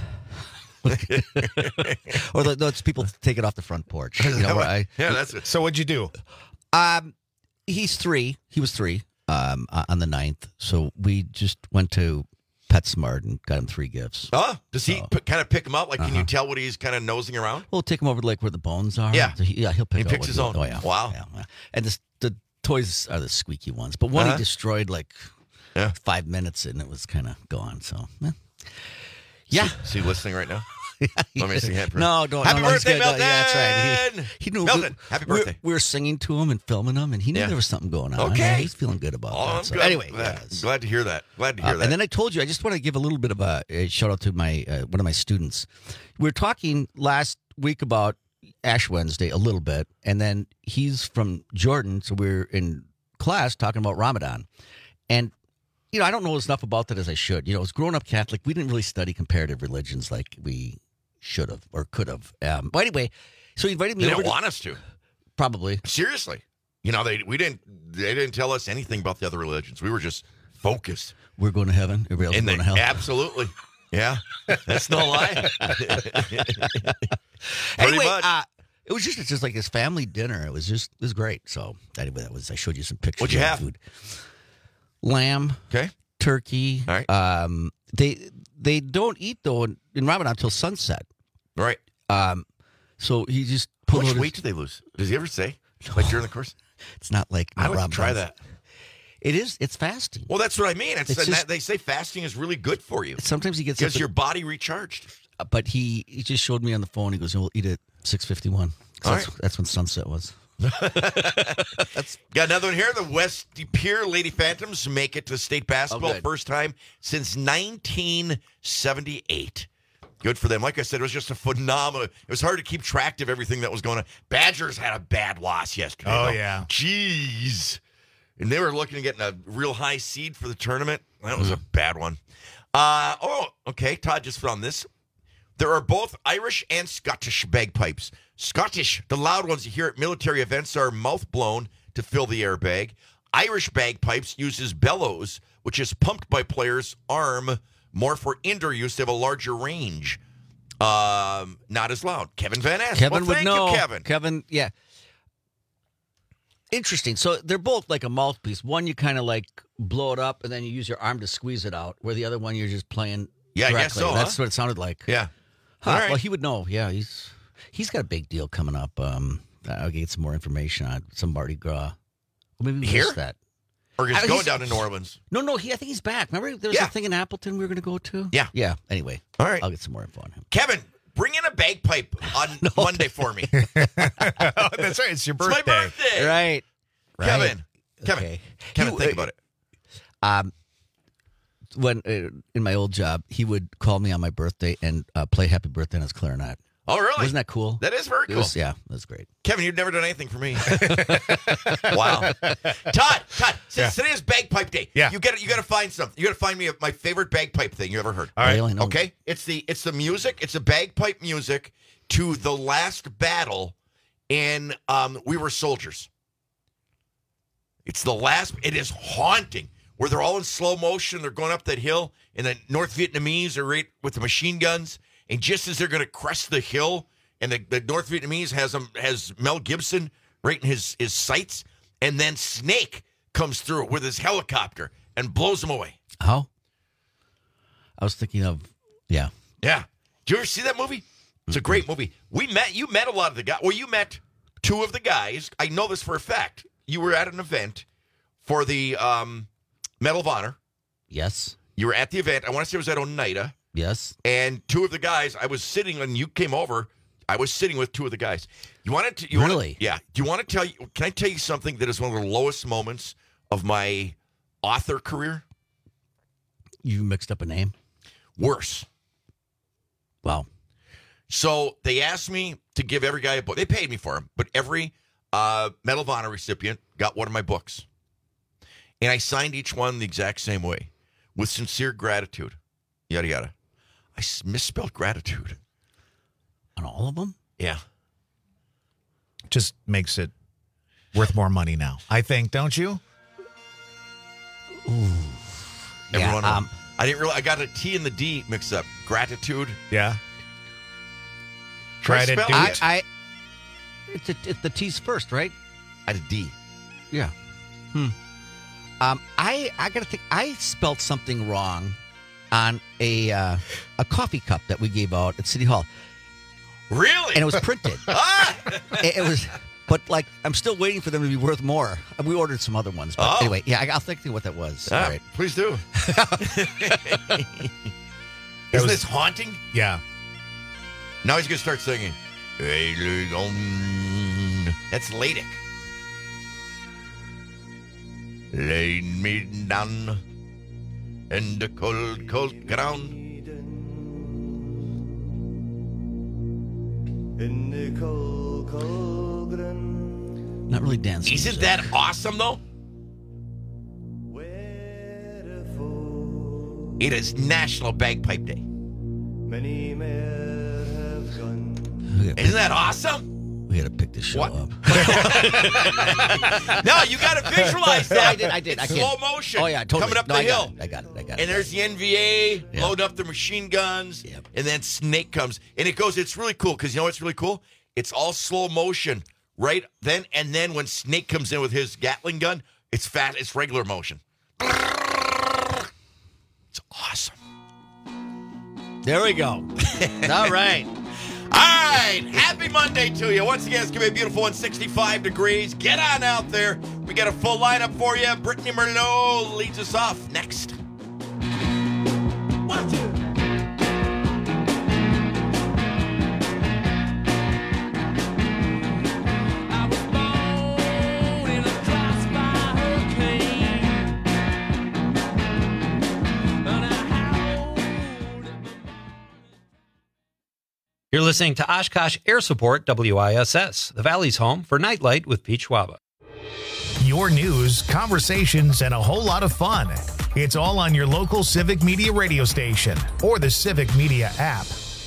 [SPEAKER 16] Or those people take it off the front porch. You know, where I,
[SPEAKER 15] yeah, that's it.
[SPEAKER 21] So what'd you do?
[SPEAKER 16] Um, he's three. He was three um, on the ninth. So we just went to PetSmart and got him three gifts.
[SPEAKER 15] Oh, does he
[SPEAKER 16] So,
[SPEAKER 15] p- kind of pick them out? Like, can
[SPEAKER 16] uh-huh.
[SPEAKER 15] you tell what he's kind of nosing around?
[SPEAKER 16] We'll take him over to like where the bones are.
[SPEAKER 15] Yeah.
[SPEAKER 16] So he, yeah, he'll pick
[SPEAKER 15] He
[SPEAKER 16] out
[SPEAKER 15] picks
[SPEAKER 16] what
[SPEAKER 15] his
[SPEAKER 16] he-
[SPEAKER 15] own.
[SPEAKER 16] Oh, yeah.
[SPEAKER 15] Wow.
[SPEAKER 16] Yeah, yeah. And this, the toys are the squeaky ones. But one
[SPEAKER 15] Uh-huh.
[SPEAKER 16] he destroyed like
[SPEAKER 15] Yeah.
[SPEAKER 16] five minutes and it was kind of gone. So, yeah. Yeah.
[SPEAKER 15] Is he listening right now? Let me see. Happy
[SPEAKER 16] No, don't.
[SPEAKER 15] Happy
[SPEAKER 16] no, no, he's
[SPEAKER 15] birthday,
[SPEAKER 16] good. No,
[SPEAKER 15] Milton!
[SPEAKER 16] yeah, that's right. He, he knew.
[SPEAKER 15] Milton, happy
[SPEAKER 16] we-
[SPEAKER 15] birthday.
[SPEAKER 16] We were singing to him and filming him, and he knew
[SPEAKER 15] Yeah.
[SPEAKER 16] there was something going on.
[SPEAKER 15] Okay.
[SPEAKER 16] Yeah, he's feeling good about
[SPEAKER 15] Oh,
[SPEAKER 16] that.
[SPEAKER 15] I'm
[SPEAKER 16] So
[SPEAKER 15] good.
[SPEAKER 16] anyway,
[SPEAKER 15] glad,
[SPEAKER 16] yes.
[SPEAKER 15] glad to hear that. Glad to hear
[SPEAKER 16] Uh,
[SPEAKER 15] that.
[SPEAKER 16] and then I told you, I just want to give a little bit of a, a shout out to my uh, one of my students. We were talking last week about Ash Wednesday a little bit, and then he's from Jordan, so we we're in class talking about Ramadan. And, you know, I don't know as enough about that as I should. You know, as growing up Catholic, we didn't really study comparative religions like we should have or could have. Um, but anyway, so he invited me
[SPEAKER 15] They
[SPEAKER 16] over.
[SPEAKER 15] didn't
[SPEAKER 16] to-
[SPEAKER 15] want us to.
[SPEAKER 16] Probably.
[SPEAKER 15] Seriously. You know, they we didn't they didn't tell us anything about the other religions. We were just focused.
[SPEAKER 16] We're going to heaven. Everybody else is
[SPEAKER 15] And
[SPEAKER 16] going
[SPEAKER 15] they,
[SPEAKER 16] to hell.
[SPEAKER 15] absolutely. Yeah. That's no lie. Pretty
[SPEAKER 16] Anyway,
[SPEAKER 15] much.
[SPEAKER 16] uh, it was just it's just like this family dinner. It was just it was great. So anyway, that was I showed you some pictures.
[SPEAKER 15] What'd you
[SPEAKER 16] of the
[SPEAKER 15] have?
[SPEAKER 16] Food. Lamb.
[SPEAKER 15] Okay.
[SPEAKER 16] Turkey.
[SPEAKER 15] All right.
[SPEAKER 16] Um, they they don't eat though in, in Ramadan until sunset.
[SPEAKER 15] Right.
[SPEAKER 16] Um, so he just
[SPEAKER 15] How
[SPEAKER 16] pulled
[SPEAKER 15] much
[SPEAKER 16] out his-
[SPEAKER 15] weight do they lose? Does he ever say? Like during the course?
[SPEAKER 16] It's not like
[SPEAKER 15] I would
[SPEAKER 16] Ramadan.
[SPEAKER 15] try that.
[SPEAKER 16] It is. It's fasting.
[SPEAKER 15] Well, that's what I mean. It's,
[SPEAKER 16] It's
[SPEAKER 15] and
[SPEAKER 16] just-
[SPEAKER 15] that, they say fasting is really good for you.
[SPEAKER 16] Sometimes he gets
[SPEAKER 15] Gets
[SPEAKER 16] up
[SPEAKER 15] your
[SPEAKER 16] at-
[SPEAKER 15] body recharged.
[SPEAKER 16] uh, but he he just showed me on the phone. He goes, "We'll eat at six fifty one."
[SPEAKER 15] All
[SPEAKER 16] That's,
[SPEAKER 15] right.
[SPEAKER 16] that's when sunset was.
[SPEAKER 15] That's got another one here. The West Pier Lady Phantoms make it to state basketball
[SPEAKER 16] Oh, good.
[SPEAKER 15] first time since nineteen seventy-eight. Good for them. Like I said, it was just a phenomenal. It was hard to keep track of everything that was going on. Badgers had a bad loss yesterday.
[SPEAKER 1] Oh,
[SPEAKER 15] though.
[SPEAKER 1] yeah.
[SPEAKER 15] Jeez. And they were looking at getting a real high seed for the tournament. That was a bad one. Uh, oh, okay. Todd just found this. There are both Irish and Scottish bagpipes. Scottish, the loud ones you hear at military events, are mouth blown to fill the airbag. Irish bagpipes uses bellows, which is pumped by players' arm, more for indoor use. They have a larger range. Um, not as loud. Kevin Van Ass.
[SPEAKER 16] Kevin
[SPEAKER 15] well,
[SPEAKER 16] would
[SPEAKER 15] thank
[SPEAKER 16] know.
[SPEAKER 15] you, Kevin.
[SPEAKER 16] Kevin, yeah. Interesting. So they're both like a mouthpiece. One, you kind of like blow it up, and then you use your arm to squeeze it out, where the other one, you're just playing
[SPEAKER 15] Yeah, I
[SPEAKER 16] directly.
[SPEAKER 15] guess so,
[SPEAKER 16] That's
[SPEAKER 15] huh?
[SPEAKER 16] what it sounded like.
[SPEAKER 15] Yeah.
[SPEAKER 16] Huh,
[SPEAKER 15] All right.
[SPEAKER 16] Well, he would know. Yeah, he's he's got a big deal coming up. Um, I'll get some more information on some Mardi Gras. Well, maybe we
[SPEAKER 15] Here?
[SPEAKER 16] missed that.
[SPEAKER 15] Or he's
[SPEAKER 16] I-
[SPEAKER 15] going
[SPEAKER 16] he's-
[SPEAKER 15] down to New Orleans.
[SPEAKER 16] No, no, he. I think he's back. Remember, there was
[SPEAKER 15] Yeah.
[SPEAKER 16] a thing in Appleton we were going to go to.
[SPEAKER 15] Yeah.
[SPEAKER 16] yeah. Anyway,
[SPEAKER 15] all right,
[SPEAKER 16] I'll get some more info on him.
[SPEAKER 15] Kevin, bring in a bagpipe on Monday for me.
[SPEAKER 1] That's right. It's your birthday.
[SPEAKER 15] It's my birthday.
[SPEAKER 16] Right,
[SPEAKER 15] Kevin. Kevin.
[SPEAKER 16] Okay.
[SPEAKER 15] Kevin,
[SPEAKER 16] He-
[SPEAKER 15] think
[SPEAKER 16] uh,
[SPEAKER 15] about it.
[SPEAKER 16] Um, when uh, in my old job, he would call me on my birthday and uh, play "Happy Birthday" on his clarinet.
[SPEAKER 15] Oh, really?
[SPEAKER 16] Wasn't that cool?
[SPEAKER 15] That is very
[SPEAKER 16] It
[SPEAKER 15] cool.
[SPEAKER 16] was- yeah, that's great.
[SPEAKER 15] Kevin, you've never done anything for me. Wow. Todd, Todd, since
[SPEAKER 1] Yeah.
[SPEAKER 15] today is bagpipe day,
[SPEAKER 1] Yeah.
[SPEAKER 15] you got you got to find something. You got to find me a, my favorite bagpipe thing you ever heard.
[SPEAKER 1] All right.
[SPEAKER 16] Really? No.
[SPEAKER 15] Okay, it's the it's the music. It's a bagpipe music to the last battle in um, We Were Soldiers. It's the last. It is haunting. Where they're all in slow motion. They're going up that hill, and the North Vietnamese are right with the machine guns. And just as they're going to crest the hill, and the, the North Vietnamese has them has Mel Gibson right in his his sights, and then Snake comes through with his helicopter and blows them away.
[SPEAKER 16] How? I was thinking of yeah.
[SPEAKER 15] Yeah. Did you ever see that movie? It's a great movie. We met. You met a lot of the guys. Well, you met two of the guys. I know this for a fact. You were at an event for the um, Medal of Honor.
[SPEAKER 16] Yes.
[SPEAKER 15] You were at the event. I want to say it was at Oneida.
[SPEAKER 16] Yes.
[SPEAKER 15] And two of the guys, I was sitting when you came over. I was sitting with two of the guys. You wanted to? You
[SPEAKER 16] Really?
[SPEAKER 15] Wanna, yeah. Do you want to tell you? Can I tell you something that is one of the lowest moments of my author career?
[SPEAKER 16] You mixed up a name.
[SPEAKER 15] Worse.
[SPEAKER 16] Wow.
[SPEAKER 15] So they asked me to give every guy a book. They paid me for them, but every uh, Medal of Honor recipient got one of my books. And I signed each one the exact same way, with sincere gratitude, yada, yada. I s- misspelled gratitude.
[SPEAKER 16] On all of them?
[SPEAKER 15] Yeah.
[SPEAKER 1] Just makes it worth more money now, I think, don't you?
[SPEAKER 16] Ooh.
[SPEAKER 15] Every
[SPEAKER 16] Yeah,
[SPEAKER 15] one of
[SPEAKER 16] um,
[SPEAKER 15] them. I didn't realize I got a T and the D mixed up. Gratitude.
[SPEAKER 1] Yeah.
[SPEAKER 15] Try
[SPEAKER 1] Try to
[SPEAKER 15] spell
[SPEAKER 1] do
[SPEAKER 16] I,
[SPEAKER 1] it.
[SPEAKER 16] I it's, a, it's the T's first, right?
[SPEAKER 15] I had a D.
[SPEAKER 16] Yeah. Hmm. Um, I I gotta think. I spelled something wrong on a uh, a coffee cup that we gave out at City Hall,
[SPEAKER 15] Really?
[SPEAKER 16] and it was printed.
[SPEAKER 15] ah!
[SPEAKER 16] it, it was, but like I'm still waiting for them to be worth more. We ordered some other ones, but
[SPEAKER 15] Oh.
[SPEAKER 16] anyway, yeah, I, I'll think of what that was.
[SPEAKER 15] Ah,
[SPEAKER 16] All right.
[SPEAKER 15] Please do. Isn't
[SPEAKER 1] was-
[SPEAKER 15] this haunting?
[SPEAKER 1] Yeah.
[SPEAKER 15] Now he's going to start singing. That's Ladic. Lay me down in the cold, cold ground.
[SPEAKER 3] In the cold, cold ground.
[SPEAKER 16] Not really dancing.
[SPEAKER 15] Isn't that awesome, though? It is National Bagpipe Day.
[SPEAKER 3] Many men have gone.
[SPEAKER 15] Isn't that awesome?
[SPEAKER 16] We got to pick this show
[SPEAKER 15] What?
[SPEAKER 16] up.
[SPEAKER 15] No, you got to visualize
[SPEAKER 16] No,
[SPEAKER 15] that.
[SPEAKER 16] I did. I did. I
[SPEAKER 15] Slow
[SPEAKER 16] can't.
[SPEAKER 15] motion.
[SPEAKER 16] Oh yeah, totally.
[SPEAKER 15] Coming up
[SPEAKER 16] No,
[SPEAKER 15] the
[SPEAKER 16] I got
[SPEAKER 15] hill.
[SPEAKER 16] it. I got it. I got it.
[SPEAKER 15] And there's the N V A
[SPEAKER 16] Yeah.
[SPEAKER 15] load up their machine guns,
[SPEAKER 16] Yep.
[SPEAKER 15] and then Snake comes, and it goes. It's really cool because you know what's really cool? It's all slow motion, right? Then and then when Snake comes in with his Gatling gun, it's fast. It's regular motion. It's awesome.
[SPEAKER 16] There we go. All right.
[SPEAKER 15] All right, happy Monday to you. Once again, it's going to be a beautiful one, sixty-five degrees. Get on out there. We got a full lineup for you. Brittany Merlot leads us off next.
[SPEAKER 3] Watch it.
[SPEAKER 11] You're listening to Oshkosh Air Support, W I S S, the Valley's home for Nightlight with Pete Schwaba.
[SPEAKER 1] Your news, conversations, and a whole lot of fun. It's all on your local Civic Media radio station or the Civic Media app.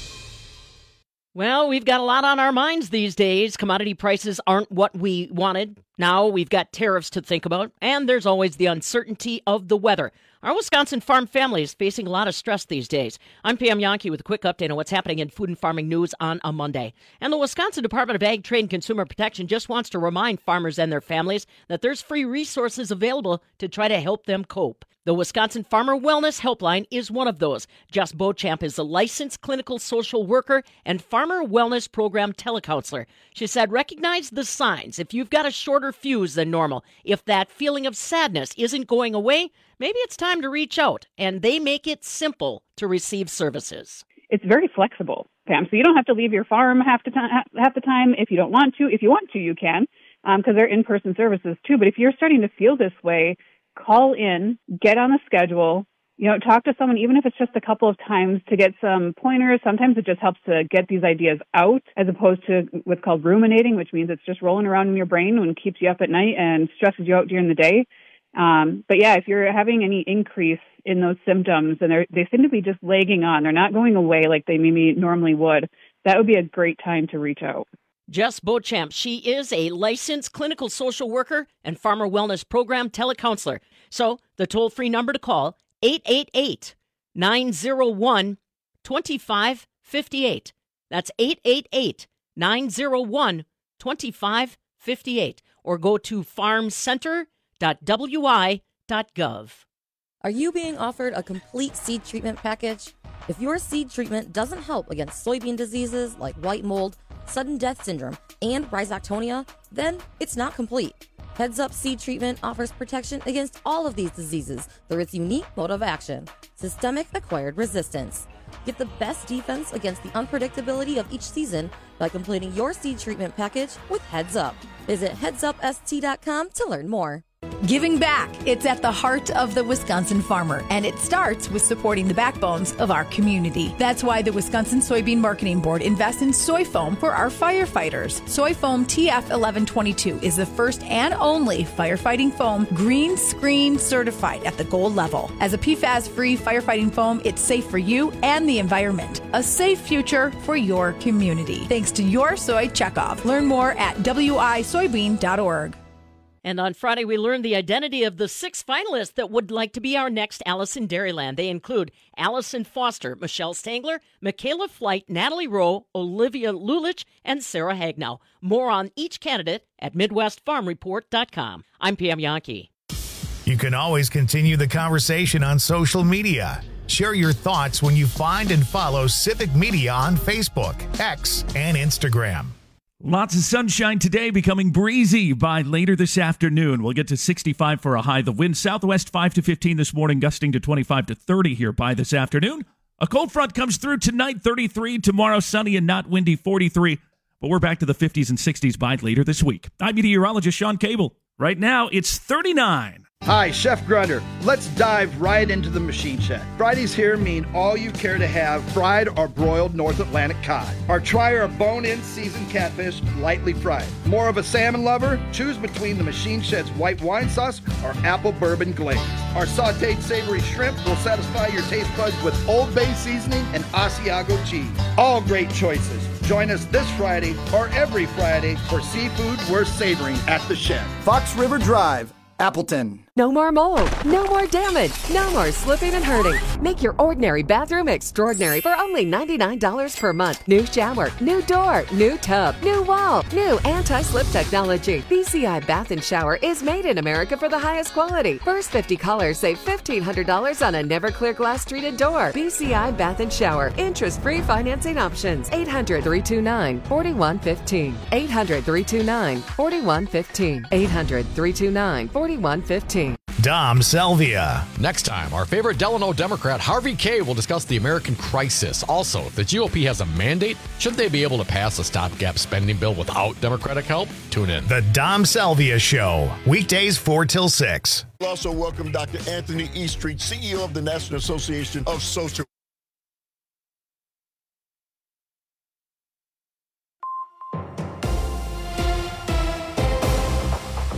[SPEAKER 4] Well, we've got a lot on our minds these days. Commodity prices aren't what we wanted. Now we've got tariffs to think about, and there's always the uncertainty of the weather. Our Wisconsin farm family is facing a lot of stress these days. I'm Pam Yonke with a quick update on what's happening in food and farming news on a Monday. And the Wisconsin Department of Ag, Trade, and Consumer Protection just wants to remind farmers and their families that there's free resources available to try to help them cope. The Wisconsin Farmer Wellness Helpline is one of those. Jess Beauchamp is a licensed clinical social worker and Farmer Wellness Program telecounselor. She said, recognize the signs. If you've got a shorter fuse than normal, if that feeling of sadness isn't going away, maybe it's time to reach out. And they make it simple to receive services.
[SPEAKER 5] It's very flexible, Pam. So you don't have to leave your farm half the time. Half the time, if you don't want to. If you want to, you can, because um, they're in-person services too. But if you're starting to feel this way, call in, get on the schedule, you know, talk to someone, even if it's just a couple of times to get some pointers. Sometimes it just helps to get these ideas out as opposed to what's called ruminating, which means it's just rolling around in your brain and keeps you up at night and stresses you out during the day. Um, but yeah, if you're having any increase in those symptoms and they're, they seem to be just lagging on, they're not going away like they maybe normally would, that would be a great time to reach out.
[SPEAKER 4] Jess Beauchamp, she is a licensed clinical social worker and Farmer Wellness Program telecounselor. So the toll-free number to call, eight eight eight, nine oh one, two five five eight. That's eight eight eight, nine oh one, two five five eight. Or go to farm center dot w i dot gov.
[SPEAKER 23] Are you being offered a complete seed treatment package? If your seed treatment doesn't help against soybean diseases like white mold, sudden death syndrome, and rhizoctonia, then it's not complete. Heads Up Seed Treatment offers protection against all of these diseases through its unique mode of action, systemic acquired resistance. Get the best defense against the unpredictability of each season by completing your seed treatment package with Heads Up. Visit heads up s t dot com to learn more.
[SPEAKER 24] Giving back. It's at the heart of the Wisconsin farmer, and it starts with supporting the backbones of our community. That's why the Wisconsin Soybean Marketing Board invests in soy foam for our firefighters. Soy Foam T F eleven twenty-two is the first and only firefighting foam green screen certified at the gold level. As a P FAS-free firefighting foam, it's safe for you and the environment. A safe future for your community. Thanks to your soy checkoff. Learn more at w i soybean dot org.
[SPEAKER 4] And on Friday, we learned the identity of the six finalists that would like to be our next Alice in Dairyland. They include Allison Foster, Michelle Stangler, Michaela Flight, Natalie Rowe, Olivia Lulich, and Sarah Hagnow. More on each candidate at midwest farm report dot com. I'm Pam Yonke.
[SPEAKER 1] You can always continue the conversation on social media. Share your thoughts when you find and follow Civic Media on Facebook, X, and Instagram.
[SPEAKER 12] Lots of sunshine today, becoming breezy by later this afternoon. We'll get to sixty-five for a high. The wind southwest five to fifteen this morning, gusting to twenty-five to thirty here by this afternoon. A cold front comes through tonight, thirty-three. Tomorrow, sunny and not windy, forty-three. But we're back to the fifties and sixties by later this week. I'm meteorologist Sean Cable. Right now, it's thirty-nine.
[SPEAKER 25] Hi, Chef Grunder. Let's dive right into the machine shed. Fridays here mean all you care to have fried or broiled North Atlantic cod. Or try our bone-in seasoned catfish lightly fried. More of a salmon lover? Choose between the machine shed's white wine sauce or apple bourbon glaze. Our sauteed savory shrimp will satisfy your taste buds with Old Bay seasoning and Asiago cheese. All great choices. Join us this Friday or every Friday for seafood worth savoring at the shed.
[SPEAKER 26] Fox River Drive, Appleton.
[SPEAKER 27] No more mold, no more damage, no more slipping and hurting. Make your ordinary bathroom extraordinary for only ninety-nine dollars per month. New shower, new door, new tub, new wall, new anti-slip technology. B C I Bath and Shower is made in America for the highest quality. First fifty callers save fifteen hundred dollars on a never clear glass treated door. B C I Bath and Shower. Interest-free financing options. eight hundred, three two nine, four one one five. eight hundred, three two nine, four one one five. eight hundred, three two nine, four one one five.
[SPEAKER 1] Dom Selvia.
[SPEAKER 28] Next time, our favorite Delano Democrat, Harvey Kaye, will discuss the American crisis. Also, if the G O P has a mandate, shouldn't they be able to pass a stopgap spending bill without Democratic help? Tune in.
[SPEAKER 1] The Dom Selvia Show, weekdays four till six.
[SPEAKER 29] Also welcome Doctor Anthony Eastreet, C E O of the National Association of Social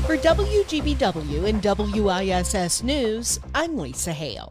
[SPEAKER 2] For W G B W and W I S S News, I'm Lisa Hale.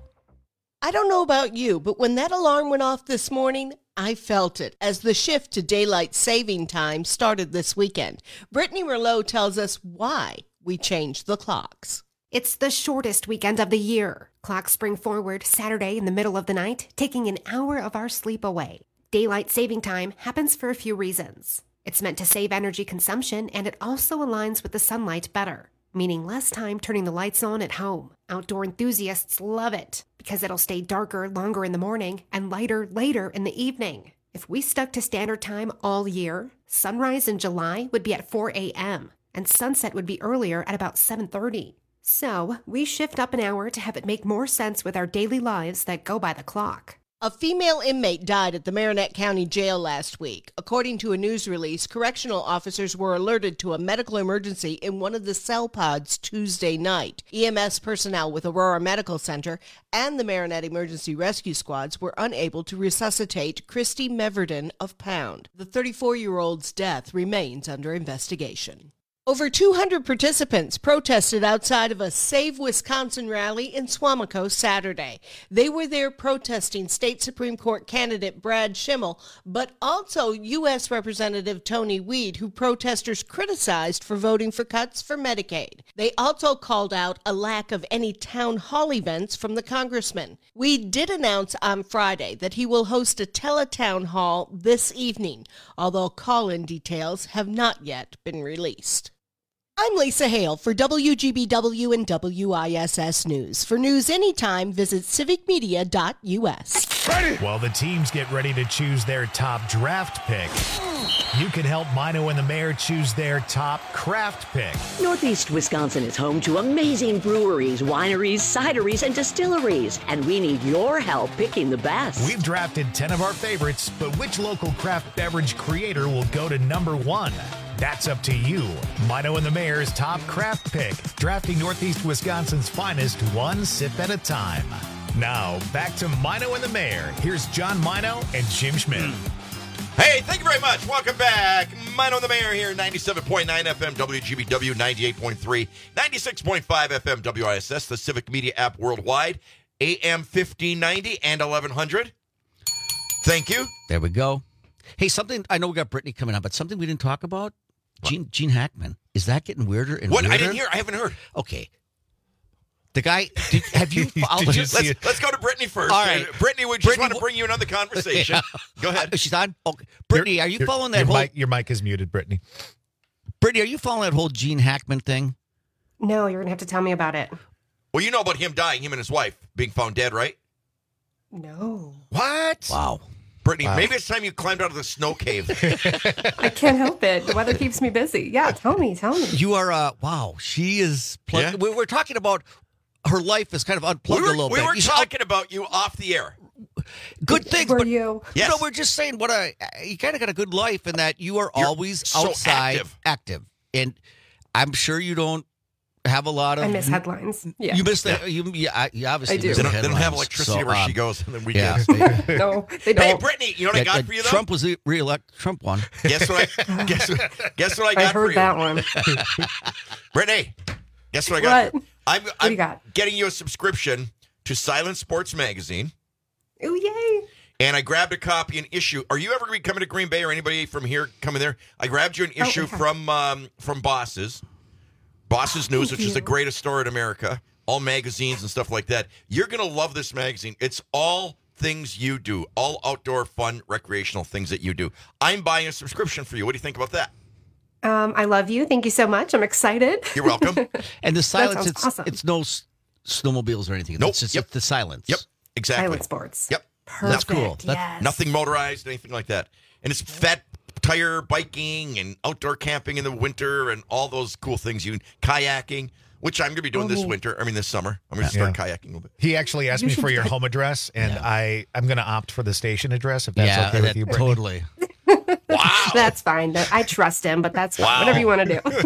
[SPEAKER 2] I don't know about you, but when that alarm went off this morning, I felt it as the shift to daylight saving time started this weekend. Brittany Merlot tells us why we changed the clocks.
[SPEAKER 6] It's the shortest weekend of the year. Clocks spring forward Saturday in the middle of the night, taking an hour of our sleep away. Daylight saving time happens for a few reasons. It's meant to save energy consumption, and it also aligns with the sunlight better, meaning less time turning the lights on at home. Outdoor enthusiasts love it because it'll stay darker longer in the morning and lighter later in the evening. If we stuck to standard time all year, sunrise in July would be at four a.m. and sunset would be earlier at about seven thirty. So we shift up an hour to have it make more sense with our daily lives that go by the clock.
[SPEAKER 2] A female inmate died at the Marinette County Jail last week. According to a news release, correctional officers were alerted to a medical emergency in one of the cell pods Tuesday night. E M S personnel with Aurora Medical Center and the Marinette Emergency Rescue Squads were unable to resuscitate Christy Meverden of Pound. The thirty-four-year-old's death remains under investigation. Over two hundred participants protested outside of a Save Wisconsin rally in Swamico Saturday. They were there protesting State Supreme Court candidate Brad Schimmel, but also U S Representative Tony Weed, who protesters criticized for voting for cuts for Medicaid. They also called out a lack of any town hall events from the congressman. Weed did announce on Friday that he will host a teletown hall this evening, although call-in details have not yet been released. I'm Lisa Hale for W G B W and W I S S News. For news anytime, visit civic media dot U S.
[SPEAKER 1] While the teams get ready to choose their top draft pick, you can help Mino and the Mayor choose their top craft pick.
[SPEAKER 7] Northeast Wisconsin is home to amazing breweries, wineries, cideries, and distilleries, and we need your help picking the best.
[SPEAKER 1] We've drafted ten of our favorites, but which local craft beverage creator will go to number one? That's up to you. Mino and the Mayor's top craft pick, drafting Northeast Wisconsin's finest one sip at a time. Now, back to Mino and the Mayor. Here's John Mino and Jim Schmidt.
[SPEAKER 15] Hey, thank you very much. Welcome back. Mino and the Mayor here, ninety-seven point nine F M W G B W, ninety-eight point three, ninety-six point five F M W I S S, the Civic Media app worldwide, A M fifteen ninety and eleven hundred. Thank you.
[SPEAKER 16] There we go. Hey, something, I know we got Brittany coming up, but something we didn't talk about? Gene, Gene Hackman. Is that getting weirder and
[SPEAKER 15] what?
[SPEAKER 16] weirder?
[SPEAKER 15] I didn't hear. I haven't heard.
[SPEAKER 16] Okay. The guy, did, have you followed
[SPEAKER 15] you let's, let's go to Brittany first.
[SPEAKER 16] All right.
[SPEAKER 15] Uh, Brittany, we just Brittany, want to bring you another conversation. Yeah. Go ahead.
[SPEAKER 16] Uh, she's on? Okay. Brittany,
[SPEAKER 1] your,
[SPEAKER 16] are you
[SPEAKER 1] your,
[SPEAKER 16] following that
[SPEAKER 1] your
[SPEAKER 16] whole...
[SPEAKER 1] Mic, your mic is muted, Brittany.
[SPEAKER 16] Brittany, are you following that whole Gene Hackman thing?
[SPEAKER 6] No, you're going to have to tell me about it.
[SPEAKER 15] Well, you know about him dying, him and his wife being found dead, right?
[SPEAKER 6] No.
[SPEAKER 15] What?
[SPEAKER 16] Wow.
[SPEAKER 15] Brittany,
[SPEAKER 6] Wow.
[SPEAKER 15] maybe it's time you climbed out of the snow cave.
[SPEAKER 6] I can't help it. The weather keeps me busy. Yeah, tell me, tell me.
[SPEAKER 16] You are, uh, wow, she is... Plugged,
[SPEAKER 15] Yeah.
[SPEAKER 16] we We're talking about her life is kind of unplugged
[SPEAKER 15] we were,
[SPEAKER 16] a little
[SPEAKER 15] we
[SPEAKER 16] bit.
[SPEAKER 15] were
[SPEAKER 16] You-
[SPEAKER 15] talking about you off the air.
[SPEAKER 16] Good things,
[SPEAKER 6] Were
[SPEAKER 16] but
[SPEAKER 6] you?
[SPEAKER 15] Yes.
[SPEAKER 16] no, we're just saying what a you kind of got a good life in that you are
[SPEAKER 15] You're
[SPEAKER 16] always
[SPEAKER 15] so
[SPEAKER 16] outside,
[SPEAKER 15] active.
[SPEAKER 16] active, and I'm sure you don't have a lot of.
[SPEAKER 6] I miss headlines. Yeah.
[SPEAKER 16] You miss the you, you, you obviously
[SPEAKER 6] I do.
[SPEAKER 16] miss
[SPEAKER 15] They
[SPEAKER 16] the
[SPEAKER 15] don't, they don't have
[SPEAKER 16] headlines.
[SPEAKER 15] electricity
[SPEAKER 16] So,
[SPEAKER 15] where
[SPEAKER 16] um,
[SPEAKER 15] she goes, and then we
[SPEAKER 16] yeah.
[SPEAKER 15] do.
[SPEAKER 6] No, they don't.
[SPEAKER 15] Hey, Brittany, you know what I
[SPEAKER 16] Yeah,
[SPEAKER 15] got
[SPEAKER 16] uh,
[SPEAKER 15] for you, though?
[SPEAKER 16] Trump was e- re-elect. Trump won.
[SPEAKER 15] Guess what I guess, guess what I got
[SPEAKER 6] I
[SPEAKER 15] for
[SPEAKER 6] heard
[SPEAKER 15] you?
[SPEAKER 6] that one.
[SPEAKER 15] Brittany, guess what I got?
[SPEAKER 6] What?
[SPEAKER 15] For, I'm,
[SPEAKER 6] do
[SPEAKER 15] I'm
[SPEAKER 6] you got?
[SPEAKER 15] getting you a subscription to Silent Sports Magazine,
[SPEAKER 6] Oh, yay.
[SPEAKER 15] and I grabbed a copy, an issue. Are you ever going to be coming to Green Bay, or anybody from here coming there? I grabbed you an
[SPEAKER 6] Oh,
[SPEAKER 15] issue
[SPEAKER 6] okay.
[SPEAKER 15] from um, from Bosses, Bosses News,
[SPEAKER 6] thank
[SPEAKER 15] which is the
[SPEAKER 6] you.
[SPEAKER 15] greatest store in America. All magazines and stuff like that. You're going to love this magazine. It's all things you do, all outdoor, fun, recreational things that you do. I'm buying a subscription for you. What do you think about that?
[SPEAKER 6] Um, I love you. Thank you so much. I'm excited.
[SPEAKER 15] You're welcome.
[SPEAKER 16] And the silence,
[SPEAKER 6] sounds
[SPEAKER 16] it's
[SPEAKER 6] awesome.
[SPEAKER 16] it's no s- snowmobiles or anything.
[SPEAKER 15] Nope.
[SPEAKER 16] It's just
[SPEAKER 15] Yep.
[SPEAKER 16] the silence.
[SPEAKER 15] Yep, exactly.
[SPEAKER 6] Silent sports.
[SPEAKER 15] Yep.
[SPEAKER 6] Perfect.
[SPEAKER 16] That's cool. That-
[SPEAKER 6] Yes.
[SPEAKER 15] Nothing motorized, anything like that. And it's fat tire biking and outdoor camping in the winter and all those cool things. You kayaking, which I'm going to be doing this
[SPEAKER 6] Oh.
[SPEAKER 15] winter. I mean, this summer. I'm going to start kayaking a little bit.
[SPEAKER 1] He actually asked
[SPEAKER 6] You
[SPEAKER 1] me
[SPEAKER 6] should
[SPEAKER 1] for your
[SPEAKER 6] get-
[SPEAKER 1] home address, and
[SPEAKER 16] Yeah.
[SPEAKER 1] I, I'm going to opt for the station address if that's
[SPEAKER 16] yeah,
[SPEAKER 1] okay with
[SPEAKER 16] that-
[SPEAKER 1] you, Brittany.
[SPEAKER 16] totally.
[SPEAKER 15] Wow.
[SPEAKER 6] That's fine. I trust him, but that's fine.
[SPEAKER 15] Wow.
[SPEAKER 6] Whatever you want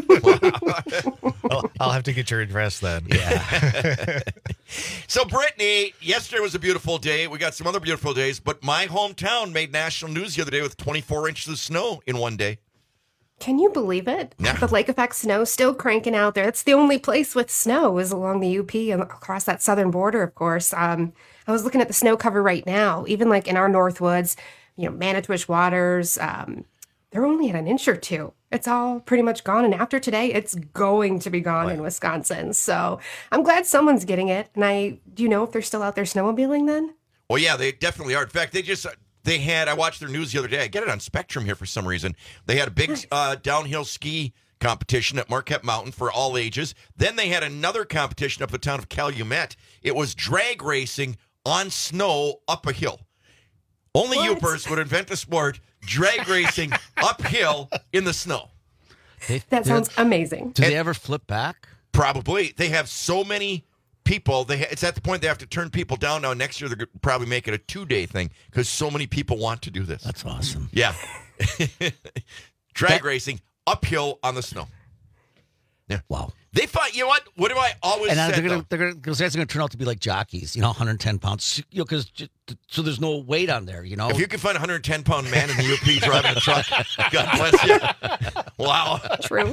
[SPEAKER 6] to do.
[SPEAKER 1] I'll, I'll have to get your address then.
[SPEAKER 16] Yeah.
[SPEAKER 15] So, Brittany, yesterday was a beautiful day. We got some other beautiful days, but my hometown made national news the other day with twenty-four inches of snow in one day.
[SPEAKER 6] Can you believe it?
[SPEAKER 15] Yeah.
[SPEAKER 6] The lake effect snow still cranking out there. It's the only place with snow is along the U P and across that southern border, of course. Um, I was looking at the snow cover right now, even like in our Northwoods, you know, Manitowish Waters, um, they're only at an inch or two. It's all pretty much gone. And after today, it's going to be gone right. in Wisconsin. So I'm glad someone's getting it. And I, do you know if they're still out there snowmobiling then?
[SPEAKER 15] Well, yeah, they definitely are. In fact, they just... They had, I watched their news the other day. I get it on Spectrum here for some reason. They had a big uh, downhill ski competition at Marquette Mountain for all ages. Then they had another competition up the town of Calumet. It was drag racing on snow up a hill. Only what? Youpers would invent the sport, drag racing uphill in the snow.
[SPEAKER 16] They,
[SPEAKER 6] that sounds amazing.
[SPEAKER 16] Do they ever flip back?
[SPEAKER 15] Probably. They have so many... people, they it's at the point they have to turn people down now. Next year, they're going to probably make it a two-day thing because so many people want to do this.
[SPEAKER 16] That's awesome.
[SPEAKER 15] Yeah. Drag that, racing uphill on the snow. Yeah.
[SPEAKER 16] Wow.
[SPEAKER 15] They find, you know what? What do I always
[SPEAKER 16] and
[SPEAKER 15] say?
[SPEAKER 16] They're going to, they're going to, those guys are going to turn out to be like jockeys, you know, one hundred ten pounds, you know, because so there's no weight on there, you know.
[SPEAKER 15] If you can find a one hundred ten pound man in the U P driving a truck, God bless you. Wow.
[SPEAKER 6] True.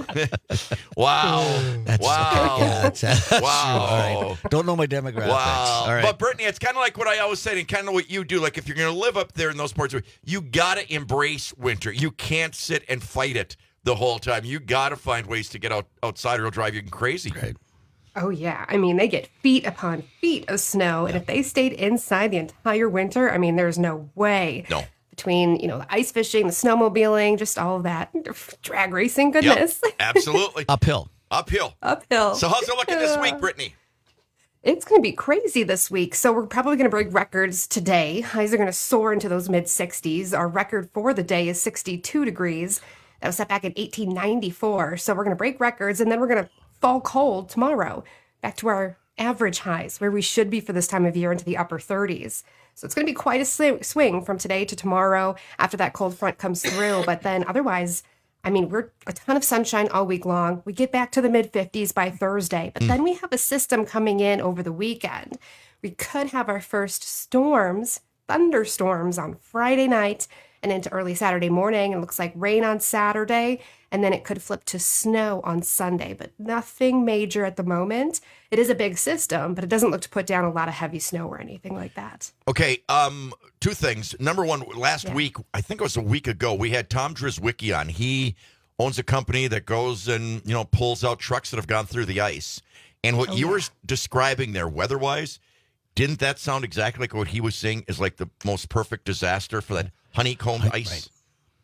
[SPEAKER 15] Wow.
[SPEAKER 16] That's
[SPEAKER 15] wow.
[SPEAKER 16] Yeah, that's, that's
[SPEAKER 15] wow.
[SPEAKER 16] True. All right. Don't know my demographics.
[SPEAKER 15] Wow.
[SPEAKER 16] All right.
[SPEAKER 15] But Brittany, it's kind of like what I always said and kind of what you do. Like if you're going to live up there in those parts, you got to embrace winter. You can't sit and fight it the whole time. You got to find ways to get out outside or it'll drive you crazy.
[SPEAKER 16] Right.
[SPEAKER 6] Oh, yeah. I mean, they get feet upon feet of snow. And if they stayed inside the entire winter, I mean, there's no way.
[SPEAKER 15] No.
[SPEAKER 6] Between, you know, the ice fishing, the snowmobiling, just all of that. Drag racing, goodness.
[SPEAKER 15] Yep, absolutely.
[SPEAKER 16] Uphill.
[SPEAKER 15] Uphill.
[SPEAKER 6] Uphill.
[SPEAKER 15] So how's it looking this week, Brittany?
[SPEAKER 6] It's going to be crazy this week. So we're probably going to break records today. Highs are going to soar into those mid sixties. Our record for the day is sixty-two degrees. That was set back in eighteen ninety-four. So we're going to break records, and then we're going to fall cold tomorrow, back to our average highs, where we should be for this time of year, into the upper thirties. So it's going to be quite a swing from today to tomorrow after that cold front comes through. But then otherwise, I mean, we're a ton of sunshine all week long. We get back to the mid fifties by Thursday. But mm. then we have a system coming in over the weekend. We could have our first storms, thunderstorms on Friday night and into early Saturday morning. It looks like rain on Saturday, and then it could flip to snow on Sunday, but nothing major at the moment. It is a big system, but it doesn't look to put down a lot of heavy snow or anything like that.
[SPEAKER 15] Okay, um, two things. Number one, last
[SPEAKER 6] Yeah.
[SPEAKER 15] week, I think it was a week ago, we had Tom Drizwicki on. He owns a company that goes and, you know, pulls out trucks that have gone through the ice. And what
[SPEAKER 6] Oh,
[SPEAKER 15] you
[SPEAKER 6] yeah.
[SPEAKER 15] were describing there weather-wise, didn't that sound exactly like what he was saying is like the most perfect disaster for that honeycombed
[SPEAKER 16] Right,
[SPEAKER 15] ice?
[SPEAKER 16] right.